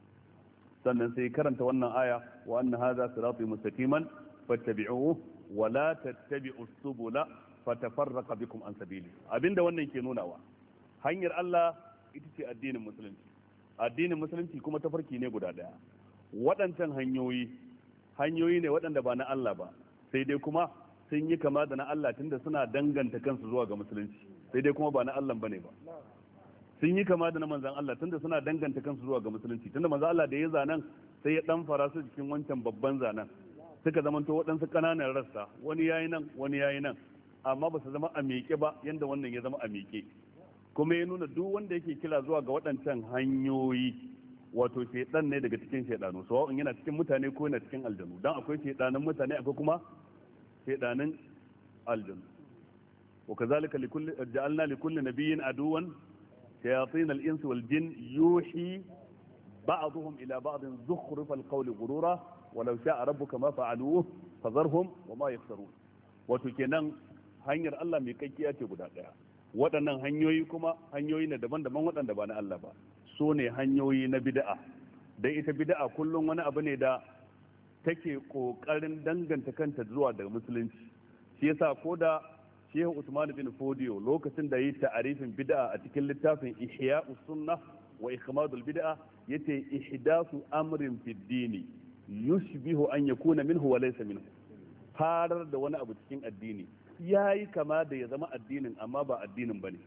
Sannan sai karanta wannan aya wa anna hadha sirati mustaqiman fattabi'uhu wa la tattabi'us subula fatafarraqa bikum an sabili. Abinda wannan ke nunawa, hanyar Allah ita ce addinin musulunci. Addinin musulunci kuma tafarki ne guda daya. Waɗancan hanyoyi hanyoyi ne waɗanda ba na Allah ba, sai dai kuma sun yi kama da na Allah tunda suna danganta kansu zuwa ga musulunci, sai dai kuma ba na Allah bane ba. Sun yi kama da na manzan Allah tunda suna danganta kansu zuwa ga musulunci, tunda manzan Allah da ya zanen sai ya dan fara su cikin wancan babban zanen, suka zamanto waɗansu ƙananan rassa, wani yayi nan wani yayi nan, amma ba su zama a miƙe ba yanda wannan ya zama a miƙe. Kuma ya nuna duk wanda yake kira zuwa ga waɗancan hanyoyi wato shaidan ne daga cikin shaidanu, sawa'un yana cikin mutane ko yana cikin aljanu, dan akwai shaidanan mutane akwai kuma shaidanan aljanu. wa kazalika likulli ja'alna likulli nabiyyin aduwan shayatin al-insi wal jin yuhi ba'dhum ila ba'd zukhruf al-qawli ghurura walau sha'a rabbuka ma fa'aluhu fadharhum wa ma yaftarun. Wato kenan hanyar Allah mai kakkiya ce guda daya, waɗannan hanyoyi kuma hanyoyi ne daban-daban waɗanda ba na Allah ba, su ne hanyoyi na bid'a. Dan ita bid'a kullum wani abu ne da take kokarin danganta kanta zuwa daga musulunci. Shi yasa ko da Shehu Usman bin Fodiyo lokacin da yi ta'arifin bid'a a cikin littafin Ihya'us Sunnah wa Ikmadul Bid'a yace ihdasu amrin fid dini yushbihu an yakuna minhu wa laysa minhu. Farar da wani abu cikin addini yayi kama da ya zama addinin amma ba addinin bane.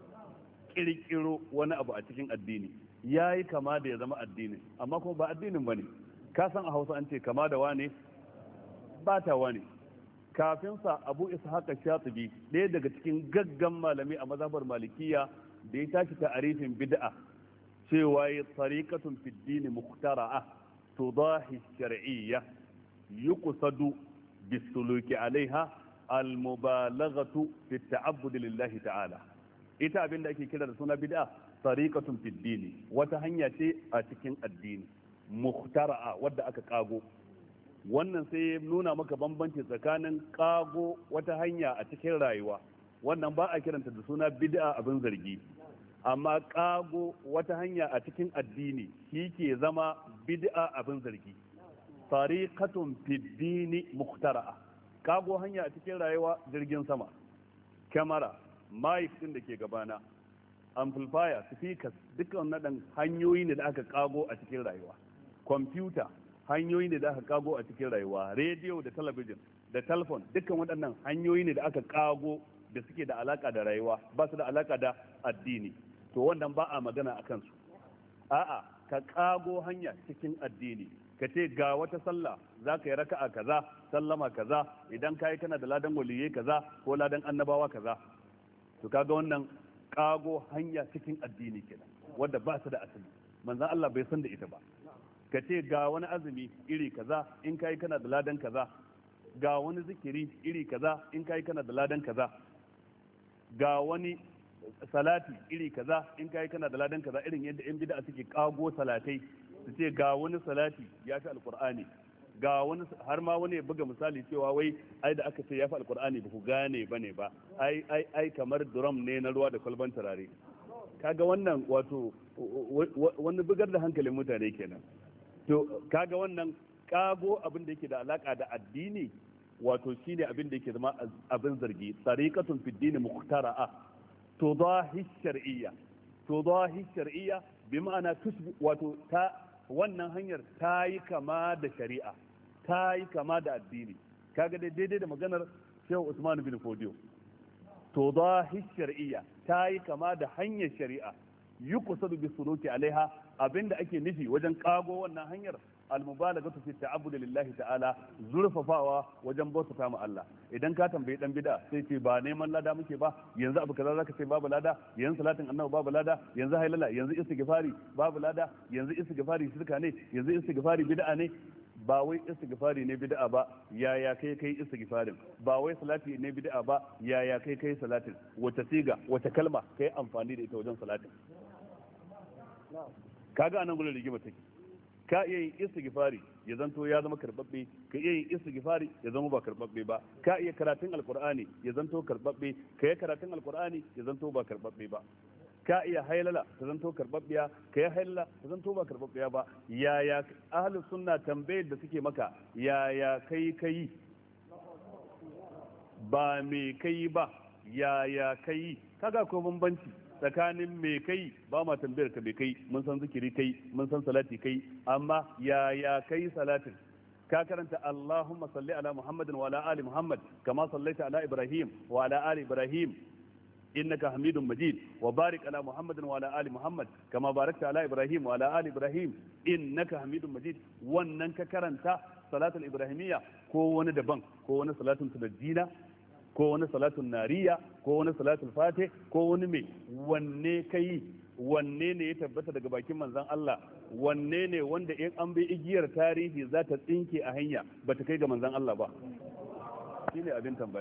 Kirkiro wani abu a cikin addini yayi kama da ya zama addinin amma kuma ba addinin bane. Ka san a Hausa an ce kama da wane ba ta wane. Kafin sa Abu Ishaq Shatibi ɗaya daga cikin gaggan malami a mazhabar Malikiya da ya tashi ta'arifin bid'a cewa ya tariqatun fid din muhtara'a tudahi shar'iyya yuqsadu bisuluki alaiha almubalaghatu fi ta'abbud lillahi ta'ala. Ita abin da ake kira da suna bid'a tariqatun fid din, wata hanya ce a cikin addini muhtara'a wadda aka kago. Wannan sai ya nuna maka bambanci tsakanin kago wata hanya a cikin rayuwa, wannan ba a kiranta da suna bid'a abin zargi, amma kago wata hanya a cikin addini shi ke zama bid'a abin zargi. Tariqatun fid dini muhtara'a, kago hanya a cikin rayuwa, jirgin sama, kyamara, mic din da ke gabana, amplifier, speakers, dukkan nadan hanyoyi ne da aka kago a cikin rayuwa. Computer hanyoyi ne da aka kago a cikin rayuwa, rediyo da talabijin da telefon, dukkan waɗannan hanyoyi ne da aka kago da suke da alaka da rayuwa, ba su da alaka da addini. To wannan ba a magana a kansu. A'a, ka kago hanya cikin addini ka ce ga wata sallah za ka yi raka'a kaza sallama kaza idan ka yi kana da ladan waliyai kaza ko ladan annabawa kaza to kaga wannan kago hanya cikin addini kenan wanda ba su da asali manzon Allah bai san da ita ba ka ce ga wani azumi iri kaza in ka yi kana da ladan kaza ga wani zikiri iri kaza in ka yi kana da ladan kaza ga wani salati iri kaza in ka yi kana da ladan kaza irin yadda yan bid'a suke kago salatai su ce ga wani salati ya fi alkur'ani ga wani har ma wani ya buga misali cewa wai ai da aka ce ya fi alkur'ani ba ku gane ba ne ba ai ai ai kamar drum ne na ruwa da kwalban turare kaga wannan wato wani bugar da hankalin mutane kenan to kaga wannan kago abin da yake da alaka da addini wato shine abin da yake zama abin zargi tariqatun fi dini muqtara'a tudahi shar'iyya tudahi shar'iyya bi ma'ana tusbi wato ta wannan hanyar ta yi kama da shari'a ta yi kama da addini kaga dai daidai da maganar Shehu Usman bin Fodiyo tudahi shar'iyya ta yi kama da hanyar shari'a yuqsadu bi suluki alaiha abinda ake nufi wajen kago wannan hanyar almubalagatu fi ta'abbud lillahi ta'ala zurfafawa wajen bautata ma Allah idan ka tambayi dan bid'a sai ce ba neman lada muke ba yanzu abu kaza zaka ce babu lada yanzu salatin annabi babu lada yanzu hailala yanzu istighfari babu lada yanzu istighfari shirka ne yanzu istighfari bid'a ne ba wai istighfari ne bid'a ba yaya kai kai istighfarin ba wai salati ne bid'a ba yaya kai kai salatin wata siga wata kalma kai amfani da ita wajen salatin kaga anan gurin rigima take ka iya yin istighfari ya zanto ya zama karbabbe ka iya yin istighfari ya zama ba karbabbe ba ka iya karatun alqur'ani ya zanto karbabbe ka iya karatun alqur'ani ya zanto ba karbabbe ba ka iya hailala ta zanto karbabbiya ka yi hailala ta zanto ba karbabbiya ba yaya ahlus sunna tambayar da suke maka yaya kai kai ba me kai ba yaya kai kaga ko bambanci tsakanin me kai ba ma tambayar ka me kai mun san zikiri kai mun san salati kai amma yaya kai salatin ka karanta Allahumma salli ala Muhammadin wa ala ali Muhammad kama sallaita ala Ibrahim wa ala ali Ibrahim innaka Hamidum Majid wa barik ala Muhammadin wa ala ali Muhammad kama barakta ala Ibrahim wa ala ali Ibrahim innaka Hamidum Majid wannan ka karanta salatul ibrahimiyya ko wani daban ko wani salatun tunajjina ko wani salatun nariya ko wani salatul fatih ko wani mai wanne kai wanne ne ya tabbata daga bakin manzon Allah wanne ne wanda in an bi igiyar tarihi za ta tsinke a hanya ba ta kai ga manzon Allah ba shine abin tambaya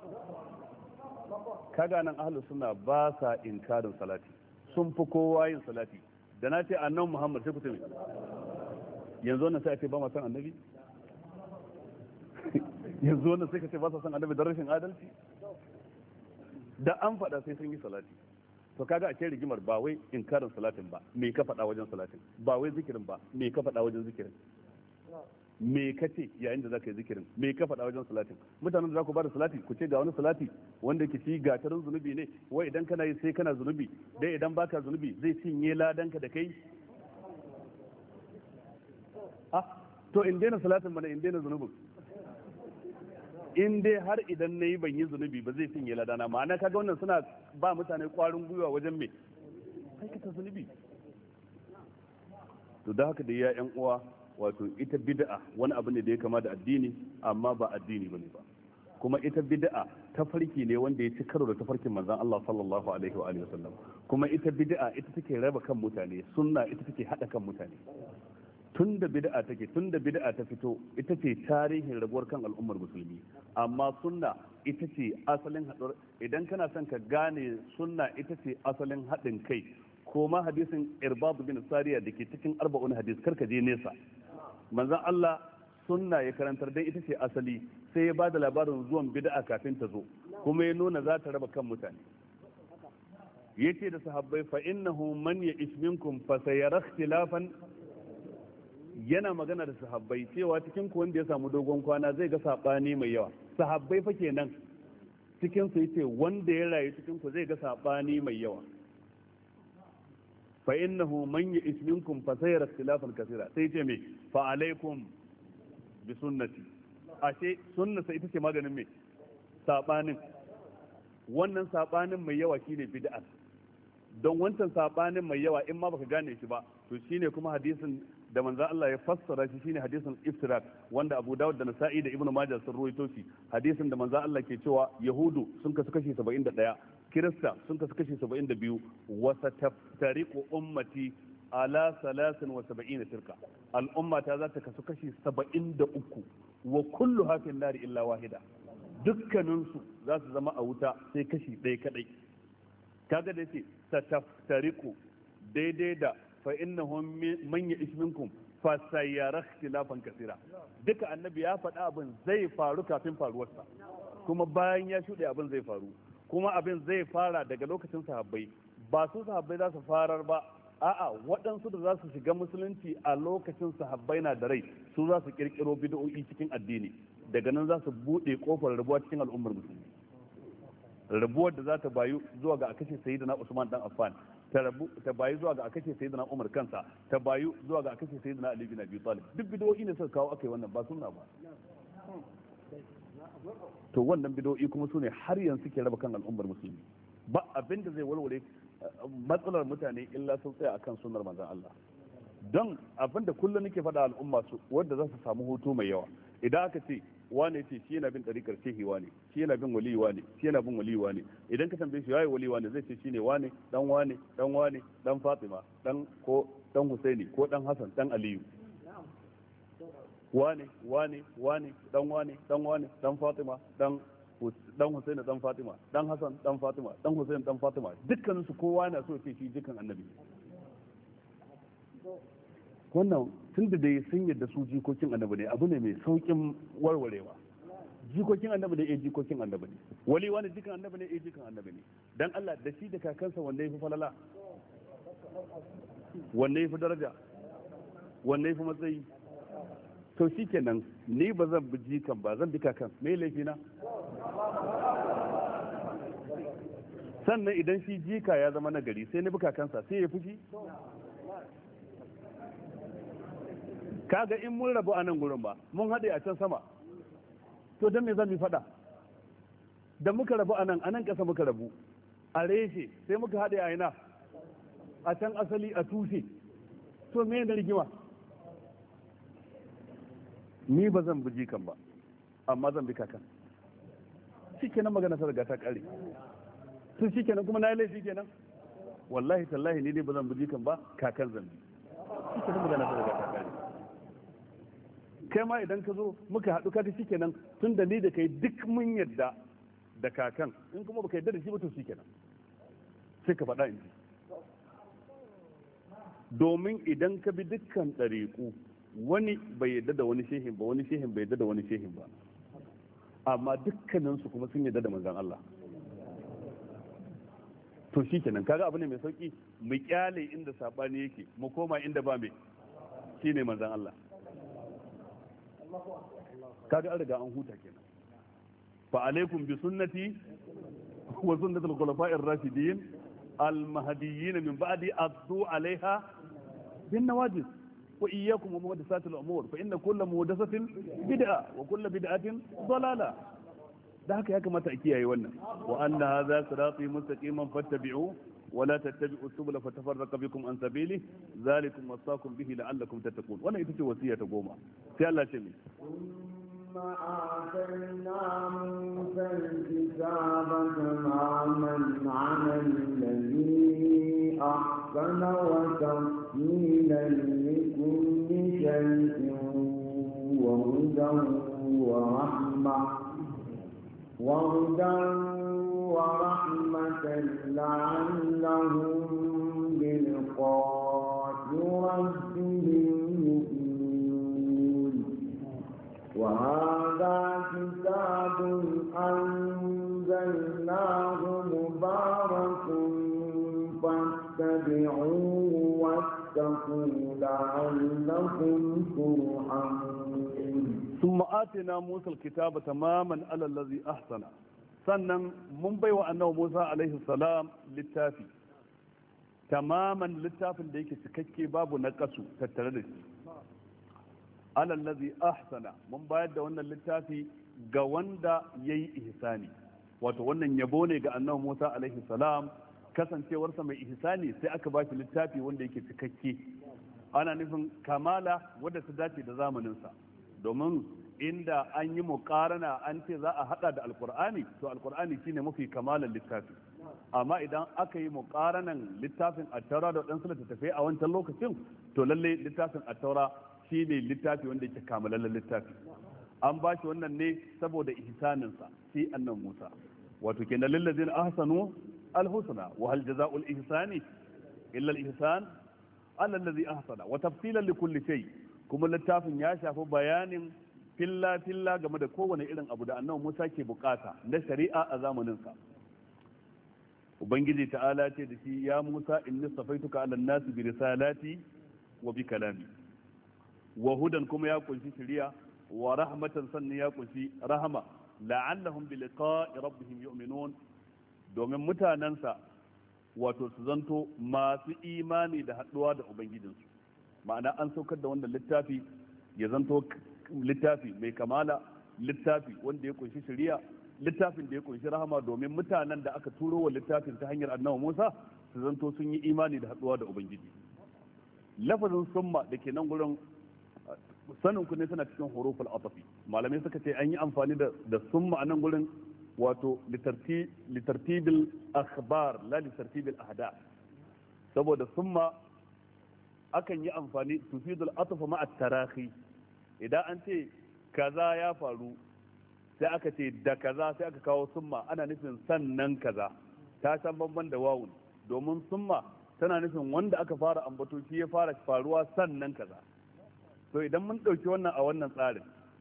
kaga nan ahlus sunna ba sa inkarin salati sun fi kowa yin salati da na ce annabi Muhammad sai ku ce yanzu wannan sai a ce ba ma san annabi yanzu wannan sai ka ce ba sa san annabi don rashin adalci da an faɗa sai sun yi salati to kaga a ce rigimar ba wai inkarin salatin ba me ka faɗa wajen salatin ba wai zikirin ba me ka faɗa wajen zikirin me ka ce yayin da zaka yi zikirin me ka faɗa wajen salatin mutanen da za ku ba da salati ku ce ga wani salati wanda yake shi gatarin zunubi ne wai idan kana yi sai kana zunubi dai idan baka zunubi zai cinye ladanka da kai ah to in daina salatin mana in daina zunubin in dai har idan na yi ban yi zunubi ba zai cinye ladana ma'ana kaga wannan suna ba mutane kwarin gwiwa wajen me aikata zunubi to da haka da ya yan uwa wato ita bid'a wani abu ne da ya kama da addini amma ba addini bane ba kuma ita bid'a tafarki ne wanda ya ci karo da tafarkin manzon Allah sallallahu alaihi wa alihi wasallam kuma ita bid'a ita take raba kan mutane sunna ita take hada kan mutane tun da bid'a take tun da bid'a ta fito ita ce tarihin rabuwar kan al'ummar musulmi amma sunna ita ce asalin haɗuwar idan kana son ka gane sunna ita ce asalin haɗin kai ko ma hadisin irbad bin sariya da ke cikin arba'un hadis karka je nesa manzon Allah sunna ya karantar dai ita ce asali sai ya ba da labarin zuwan bid'a kafin ta zo kuma ya nuna za ta raba kan mutane yace da sahabbai fa innahu man ya'ish minkum fa sayara ikhtilafan yana magana da sahabbai cewa cikin ku wanda ya samu dogon kwana zai ga sabani mai yawa sahabbai fa kenan cikin su yace wanda ya rayu cikin ku zai ga sabani mai yawa fa innahu man ya'ish minkum fa sayara ikhtilafan kaseera sai yace me fa alaikum bi sunnati ashe sunna sai ita ce maganin me sabanin wannan sabanin mai yawa shine bid'a don wancan sabanin mai yawa in ma baka gane shi ba to shine kuma hadisin da manzon Allah ya fassara shi shine hadisin iftirak wanda Abu Dawud da Nasa'i da Ibn Majah sun ruwaito shi hadisin da manzon Allah ke cewa Yahudu sun kasu kashi saba'in da ɗaya Kirista sun kasu kashi saba'in da biyu wa sataftariqu ummati ala salasin wa saba'in firqa al'umma ta za ta kasu kashi saba'in da uku wa kullu hafin nari illa wahida dukkaninsu za su zama a wuta sai kashi ɗaya kadai kaga da yace sataftariqu daidai da fa innahum man ya'ish minkum fa sayyara ikhtilafan kaseera duka annabi ya faɗa abin zai faru kafin faruwarsa kuma bayan ya shuɗe abin zai faru kuma abin zai fara daga lokacin sahabbai ba su sahabbai za su farar ba a'a waɗansu da za su shiga musulunci a lokacin sahabbai na da rai su za su kirkiro bid'o'i cikin addini daga nan za su buɗe kofar rabuwa cikin al'ummar musulmi rabuwar da za ta bayu zuwa ga a kashe sayyidina Usman dan Affan ta rabu ta bayu zuwa ga a kashe sayyidina Umar kansa ta bayu zuwa ga a kashe sayyidina Ali bin Abi Talib duk bid'o'i ne suka kawo akai wannan ba sunna ba to wannan bid'o'i kuma sune har yanzu ke raba kan al'ummar musulmi ba abin da zai walwale matsalar mutane illa sun tsaya akan sunnar manzon Allah don abinda kullum nake faɗa al'umma su wanda za su samu hutu mai yawa idan aka ce wane ce shi yana bin ɗarikar shehi wane shi yana bin wali wane shi yana bin wali wane idan ka tambaye shi yayi wali wane zai ce shine wane dan wane dan wane dan Fatima dan ko dan Husaini ko dan Hassan dan Aliyu wane wane wane dan wane dan wane dan Fatima dan dan Husaini dan Fatima dan Hassan dan Fatima dan Husaini dan Fatima dukkanin su kowa na so ce shi dukkan annabi wannan tun da dai sun yadda su jikokin annabi ne abu ne mai saukin warwarewa jikokin annabi ne eh jikokin annabi ne wali wani jikan annabi ne eh jikan annabi ne dan Allah da shi da kakansa wanda yafi falala wanda yafi daraja wanda yafi matsayi to shikenan ni ba zan bi jikan ba zan bi kakan me laifi na sannan idan shi jika ya zama nagari sai ni bi kakansa sai ya fushi kaga in mun rabu a nan gurin ba mun haɗe a can sama to don me zan yi faɗa da muka rabu a nan a nan ƙasa muka rabu a reshe sai muka haɗe a ina a can asali a tushe to me da rigima ni ba zan bi kan ba amma zan bi kakan shi kenan magana ta riga ta ƙare to shi kenan kuma na yi laifi kenan wallahi tallahi ni dai ba zan bi kan ba kakan zan bi shi kenan magana ta riga ta ƙare kai ma idan ka zo muka haɗu ka shi kenan tun da ni da kai duk mun yadda da kakan in kuma baka yadda da shi ba to shi kenan sai ka faɗa in ji domin idan ka bi dukkan ɗariƙu wani bai yadda da wani shehin ba wani shehin bai yadda da wani shehin ba amma dukkaninsu kuma sun yadda da manzan Allah to shi kenan kaga abu ne mai sauki mu kyale inda sabani yake mu koma inda ba mai shine manzan Allah kaga an riga an huta kenan fa alaikum bi sunnati wa sunnati al-khulafa'ir rashidin al-mahdiyyin min ba'di addu 'alayha bin nawajis wa iyyakum wa muhdathatil umur fa inna kulla muhdathatin bid'a wa kulla bid'atin dalala da haka ya kamata a kiyaye wannan wa anna hadha sirati mustaqiman fattabi'u wa la tattabi'u subula fatafarraqa bikum an sabili zalikum wasaqum bihi la'allakum tattaqun wannan ita ce wasiya ta goma sai Allah ce mi ثم آتينا موسى الكتاب تماما على الذي أحسن وتفصيلا لكل شيء وهدى ورحمة وهدى ورحمة لعلهم بلقاء ربهم يؤمنون وهذا كتاب أنزلناه مبارك فاتبعوه واتقوا لعلكم ترحمون ثم آتنا موسى الكتاب تماما على الذي أحسن sannan mun baiwa annabi Musa alaihi salam littafi tamaman littafin da yake cikakke babu naqasu tattare da shi alal ladhi ahsana mun bayar da wannan littafi ga wanda yayi ihsani wato wannan yabo ne ga annabi Musa alaihi salam kasancewarsa mai ihsani sai aka ba shi littafi wanda yake cikakke ana nufin kamala wadda ta dace da zamaninsa domin inda an yi muƙarana an ce za a hada da alkur'ani to alkur'ani shine mafi kamalan littafi amma idan aka yi muƙaranan littafin attaura da waɗansu littattafai a wancan lokacin to lalle littafin attaura shine littafi wanda yake kamalallen littafi an ba shi wannan ne saboda ihsaninsa shi annan Musa wato kenan lillazina ahsanu alhusna wa hal jazaa'ul ihsani illa al-ihsan ala allazi ahsana wa tafsilan likulli shay kuma littafin ya shafi bayanin filla filla game da kowane irin abu da annabi Musa ke bukata na shari'a a zamanin sa ubangiji ta'ala ce da shi ya Musa inni safaituka ala nasi bi risalati wa bi kalami wa hudan kuma ya kunshi shari'a wa rahmatan sannan ya kunshi rahama la'allahum bi liqa'i rabbihim yu'minun domin mutanansa wato su zanto masu imani da haduwa da ubangijinsu ma'ana an saukar da wannan littafi ya zanto littafi mai kamala littafi wanda ya kunshi shari'a littafin da ya kunshi rahama domin mutanen da aka turo wa littafin ta hanyar annabi Musa su zanto sun yi imani da haduwa da ubangiji lafazin summa da ke nan gurin sanin ku ne suna cikin huruful atafi malamai suka ce an yi amfani da da summa a nan gurin wato litartibil akhbar la litartibil ahda saboda summa akan yi amfani tufidul atfa ma at-tarahi idan an ce kaza ya faru sai aka ce da kaza sai aka kawo summa ana nufin sannan kaza ta san bamban da wawun domin summa tana nufin wanda aka fara ambato shi ya fara faruwa sannan kaza to idan mun dauki wannan a wannan tsarin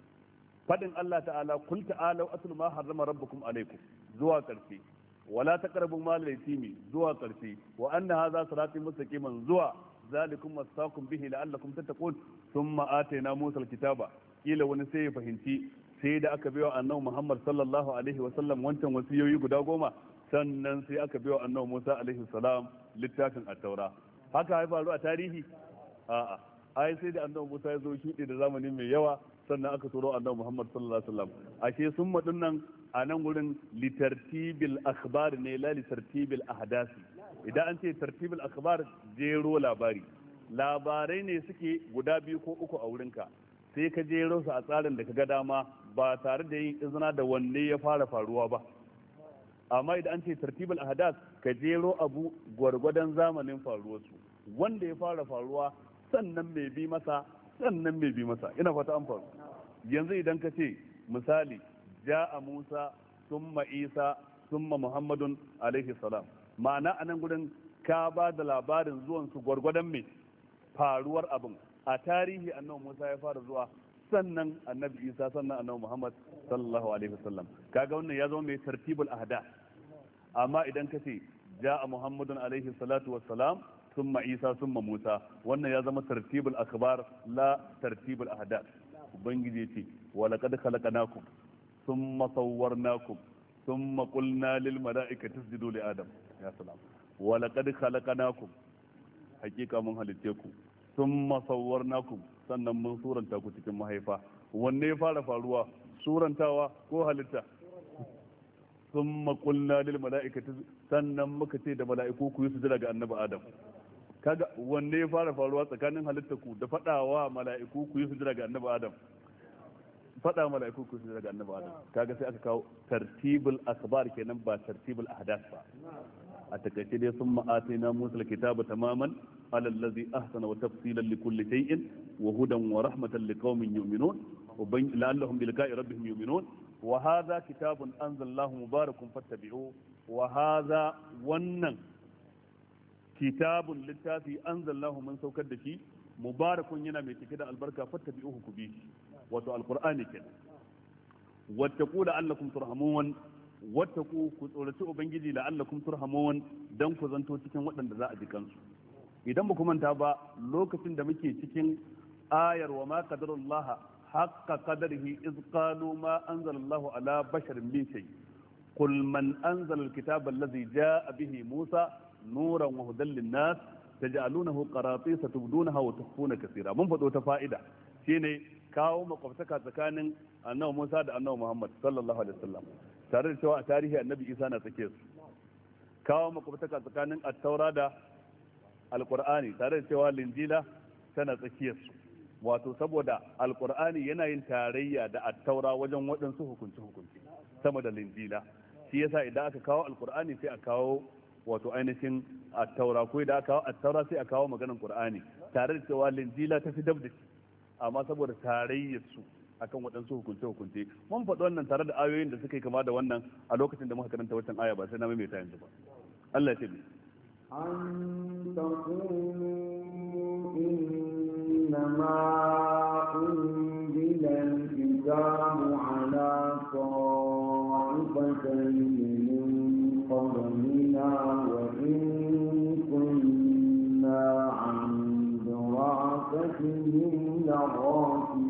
fadin Allah ta'ala kul ta'alu atlu ma harrama rabbukum alaykum zuwa karshe wala taqrabu mal yatimi zuwa karshe wa anna hadha sirati mustaqiman zuwa zalikum wasaqum bihi la'allakum tattaqun thumma atayna musa alkitaba kila wani sai ya fahimci sai da aka biyo annabi Muhammad sallallahu alaihi wa sallam wancan wasiyoyi guda goma sannan sai aka biyo annabi Musa alaihi salam littafin at-taura haka ya faru a tarihi a'a ai sai da annabi Musa ya zo shudi da zamani mai yawa sannan aka turo annabi Muhammad sallallahu alaihi wasallam ashe sun madun nan a nan gurin litartibil akhbar ne la litartibil ahdasi idan an ce tartibil akhbar jero labari labarai ne suke guda biyu ko uku a wurinka sai ka jero su a tsarin da ka ga dama ba tare da yin izina da wanne ya fara faruwa ba amma idan an ce tartibul ahdath ka jero abu gwargwadon zamanin faruwarsu wanda ya fara faruwa sannan mai bi masa sannan mai bi masa ina fata an faru yanzu idan ka ce misali ja'a Musa summa Isa summa Muhammadun alaihi salam ma'ana anan gurin ka ba da labarin zuwan su gwargwadon mai faruwar abin a tarihi annabi Musa ya fara zuwa sannan annabi Isa sannan annabi Muhammad sallallahu alaihi wasallam kaga wannan ya zama mai tartibul ahdath amma idan ka ce ja'a Muhammadun alaihi salatu wassalam ثم عيسى ثم موسى wannan ya zama tartibul akhbar la tartibul ahdath ubangiji yace wa laqad khalaqnakum thumma sawwarnakum thumma qulna lil malaikati isjudu li adam ya salam wa laqad khalaqnakum hakika mun halitte ku thumma sawwarnakum sannan mun suranta ku cikin mahaifa wanne ya fara faruwa surantawa ko halitta thumma qulna lil malaikati sannan muka ce da mala'iku ku yi sujada ga annabi adam kaga wanne ya fara faruwa tsakanin halitta ku da fadawa mala'iku ku yi sujada ga annabi adam fada mala'iku ku yi sujada ga annabi adam kaga sai aka kawo tartibul akhbar kenan ba tartibul ahdath ba a takaice dai sun ma'atina musa alkitaba tamaman ala allazi ahsana wa tafsilan li kulli shay'in wa hudan wa rahmatan liqaumin yu'minun wa la'allahum bi liqa'i rabbihim yu'minun wa hadha kitabun anzalallahu mubarakun fattabi'uhu wa hadha wannan kitabun littafi anzalnahu mun saukar da shi mubarakun yana mai cike da albarka fattabi'uhu ku bi wato alqur'ani kenan wattaqu la'allakum turhamun wattaqu ku tsoraci ubangiji la'allakum turhamun dan ku zanto cikin waɗanda za a ji kansu idan ba ku manta ba lokacin da muke cikin ayar wa ma qadarullah haqqa qadarihi iz qalu ma anzalallahu ala basharin min shay qul man anzala alkitaba alladhi jaa bihi musa نورا وهدى للناس تجعلونه قراطيس تبدونها وتخفون كثيرا mun faɗo ta fa'ida shine kawo makwabtaka tsakanin annabi Musa da annabi Muhammad sallallahu alaihi wasallam tare da cewa a tarihi annabi Isa na tsake su kawo makwabtaka tsakanin at-taura da alqur'ani tare da cewa linjila tana tsakiyar su wato saboda alqur'ani yana yin tarayya da at-taura wajen waɗansu hukunci hukunci sama da linjila shi yasa idan aka kawo alqur'ani sai a kawo wato ainihin at-taura ko idan aka kawo at-taura sai a kawo maganar qur'ani tare da cewa linjila ta fi dabda shi amma saboda tarayyar su akan waɗansu hukunce hukunce mun faɗi wannan tare da ayoyin da suka yi kama da wannan a lokacin da muka karanta wancan aya ba sai na maimaita yanzu ba Allah ya ce an taqulu innama unzila al-kitabu ala ta'ifatayn min qablina wa in kunna an dirasatihim la'afilin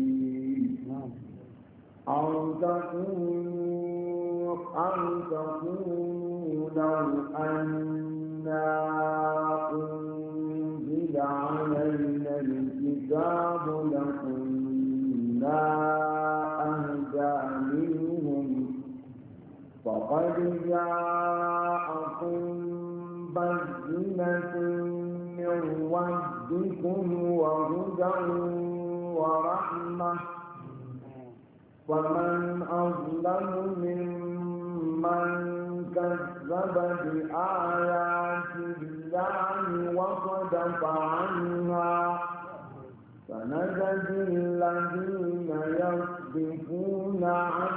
أو تقولوا أو تقولوا لو أنا أنزل علينا الكتاب لكنا أهدى منهم فقد جاءكم بينة من ربكم وهدى ورحمة ومن أظلم ممن كذب بآيات الله وصدف عنها سنجزي الذين يصدفون عن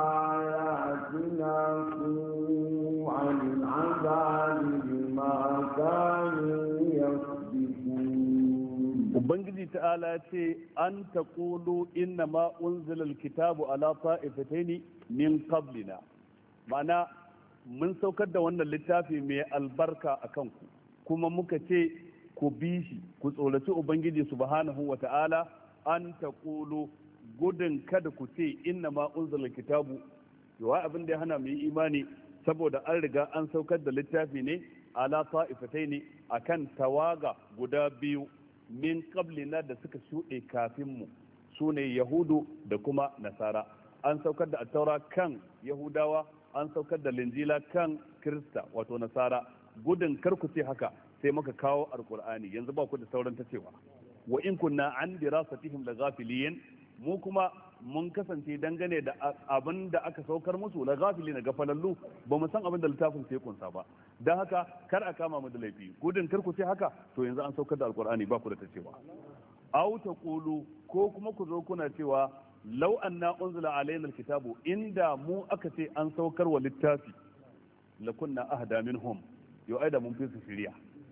آياتنا سوء العذاب بما كانوا يصدفون. Ubangiji ta'ala ce an taqulu inna ma unzila alkitabu ala ta'ifataini min qablina ma'ana mun saukar da wannan littafi mai albarka akan ku kuma muka ce ku bi shi ku tsoraci ubangiji subhanahu wa ta'ala an taqulu gudun kada ku ce inna ma unzila alkitabu yawa abin da ya hana mu yi imani saboda an riga an saukar da littafi ne ala ta'ifataini akan tawaga guda biyu min qablina da suka shuɗe kafin mu su ne yahudu da kuma nasara an saukar da attaura kan yahudawa an saukar da linjila kan kirista wato nasara gudun karku ce haka sai muka kawo alqur'ani yanzu ba ku da sauran ta cewa wa in kunna an dirasatihim laghafiliyin mu kuma mun kasance dangane da abin da aka saukar musu la gafili na gafalallu ba mu san abin da littafin sai kunsa ba dan haka kar a kama mu da laifi gudun kar ku ce haka to yanzu an saukar da alqur'ani ba ku da ta cewa aw taqulu ko kuma ku zo kuna cewa law anna unzila alaina alkitabu inda mu aka ce an saukar wa littafi lakunna ahda minhum yau ai da mun fi su shiriya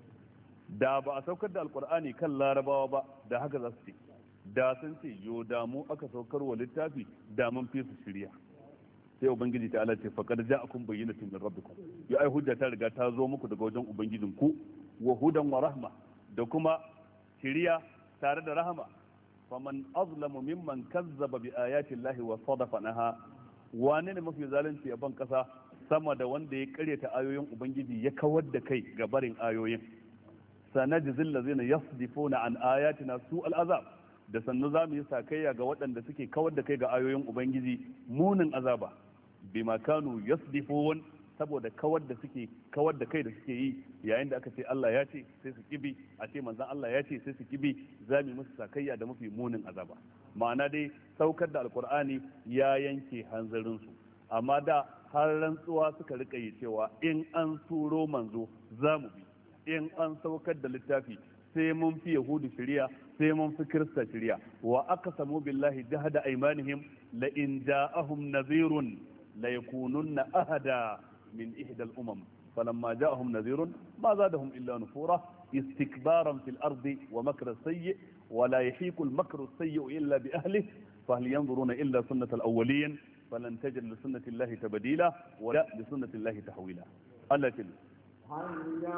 da ba a saukar da alqur'ani kan larabawa ba da haka za su ce da sun ce yo da mu aka saukar wa littafi da mun fi su shirya sai ubangiji ta Allah ce faqad ja'akum bayyinatun min rabbikum ya ai hujja ta riga ta zo muku daga wajen ubangijin ku wa hudan wa rahma da kuma shiriya tare da rahama faman azlamu mimman kazzaba bi ayati llahi wa sadafa naha wane ne mafi zalunci a ban kasa sama da wanda ya karyata ayoyin ubangiji ya kawar da kai ga barin ayoyin sanajzil ladzina yasdifuna an ayatina su al'azab da sannu za mu yi sakayya ga waɗanda suke kawar da kai ga ayoyin ubangiji munin azaba bima kanu yasdifun saboda kawar da suke kawar da kai da suke yi yayin da aka ce Allah ya ce sai su kibi a ce manzon Allah ya ce sai su kibi za mu yi musu sakayya da mafi munin azaba ma'ana dai saukar da alkur'ani ya yanke hanzarin su amma da har rantsuwa suka rika yi cewa in an turo manzo za mu bi in an saukar da littafi sai mun fi yahudu shiriya sai mun fi kirista shiriya wa aqsamu billahi jahada aymanihim la in ja'ahum nadhirun la yakununna ahada min ihda al-umam falamma ja'ahum nadhirun ma zadahum illa nufura istikbaran fil ardi wa makra sayyi wa la yahiqu al-makru sayyi illa bi ahlihi fahal yanzuruna illa sunnata al-awwalin falan tajid li sunnati allahi tabdila wa la li sunnati allahi tahwila Allah ta هل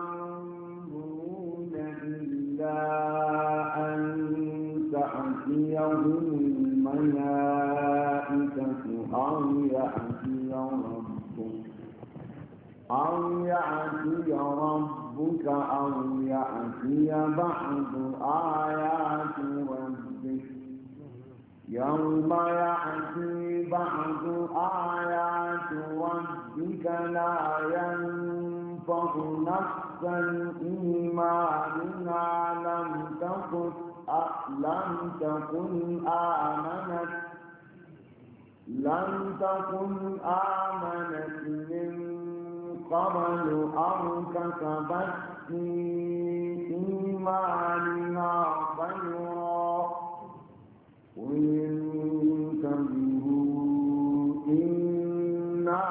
ينظرون إلا أن تأتيهم الملائكة أو يأتي ربك أو يأتي ربك أو يأتي بعض آيات ربك يوم يأتي بعض آيات ربك لا ينفع ينفع نفسا إيمانها لم تكن لم تكن آمنت لم تكن آمنت من قبل أو كسبت في إيمانها خيرا قل انتظروا إنا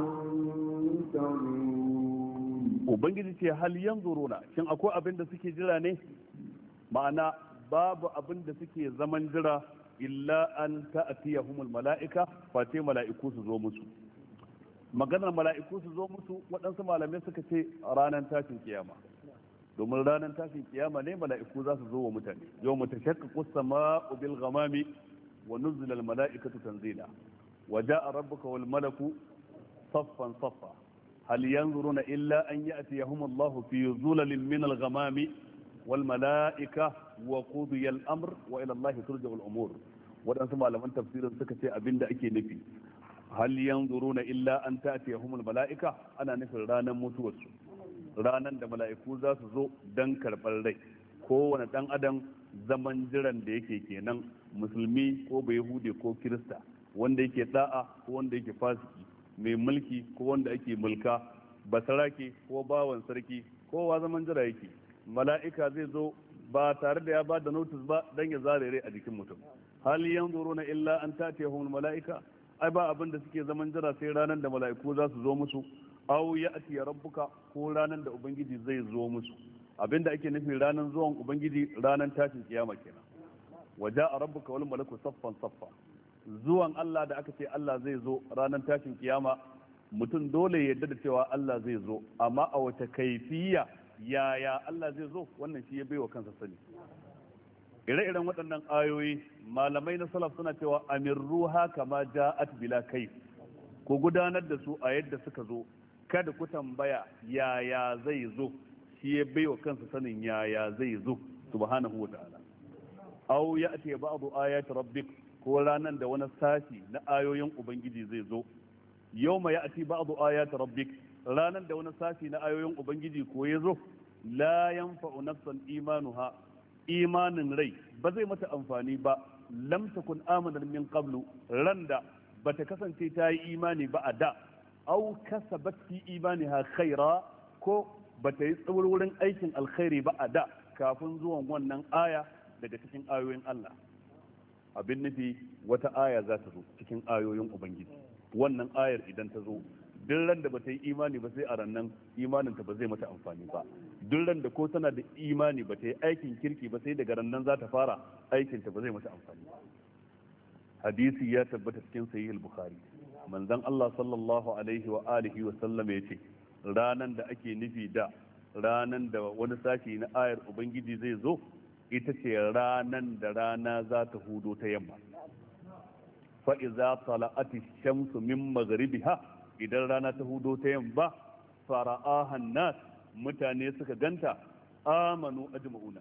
منتظرون. Ubangiji ce hal yanzuruna shin akwai abin da suke jira ne? Ma'ana babu abin da suke zaman jira illa an ta'tiyahumul mala'ika face mala'iku su zo musu. Maganar mala'iku su zo musu waɗansu malamai suka ce ranar tashin kiyama, domin ranar tashin kiyama ne mala'iku za su zo wa mutane. Yau mutashaqqaqu as-sama'u bil ghamami wa nuzila al mala'ikatu tanzila wa ja'a rabbuka wal malaku saffan saffa hal yanzuruna illa an ya'tiyahum Allahu fi zulalin min al ghamami wal mala'ika wa qudiya al amr wa ila Allah turja'u al umur. Waɗansu malaman tafsirin suka ce abinda ake nufi hal yanzuruna illa an ta'tiyahumul mala'ika ana nufin ranar mutuwarsu, ranar da mala'iku za su zo don karɓar rai. Kowane ɗan adam zaman jiran da yake kenan, musulmi ko bayahude ko kirista, wanda yake da'a ko wanda yake fasiki, mai mulki ko wanda ake mulka, basarake ko bawan sarki, kowa zaman jira yake. Mala'ika zai zo ba tare da ya ba da notice ba don ya zare rai a jikin mutum. hal yanzuruna illa an ta'tiyahumul mala'ika, ai ba abin da suke zaman jira sai ranar da mala'iku za su zo musu, aw ya'ti rabbuka, ko ranar da ubangiji zai zo musu. Abinda ake nufi ranar zuwan ubangiji ranar tashin kiyama kenan. Waja'a rabbuka wal malaku saffan saffa, zuwan Allah da aka ce Allah zai zo ranar tashin kiyama, mutum dole ya yarda da cewa Allah zai zo, amma a wace kaifiya yaya Allah zai zo wannan shi ya baiwa kansa sani. Ire-iren waɗannan ayoyi malamai na salaf suna cewa amirruha kama ja'at bila kai, ku gudanar da su a yadda suka zo, kada ku tambaya yaya zai zo, shi ya baiwa kansa sanin yaya zai zo subhanahu wa ta'ala. Aw ya'ti ba'du ayati rabbik, ko ranan da wani sashi na ayoyin ubangiji zai zo. Yawma ya'ti ba'du ayati rabbik, ranan da wani sashi na ayoyin ubangiji ko ya zo, la yanfa'u nafsan imanuha, imanin rai ba zai mata amfani ba, lam takun amanar min qablu, randa bata kasance ta yi imani ba a da, au kasabat fi imaniha khaira, ko bata yi tsawurwurin aikin alkhairi ba a da kafin zuwan wannan aya daga cikin ayoyin Allah. Abin nufi wata aya za ta zo cikin ayoyin ubangiji, wannan ayar idan ta zo duk ran da bata yi imani ba sai a rannan imaninta ba zai mata amfani ba. Duk ran da ko tana da imani ba ta yi aikin kirki ba sai daga rannan za ta fara aikinta ba zai mata amfani ba. Hadisi ya tabbata cikin sahih al-Bukhari, manzon Allah sallallahu alaihi wa alihi wa sallam yace ranan da ake nufi da ranan da wani sashi na ayar ubangiji zai zo ita ce ranan da rana za ta hudo ta yamma. Fa iza tala'ati shamsu min maghribiha, idan rana ta hudo ta yamma, fara'ahan nas, mutane suka ganta, amanu ajma'una,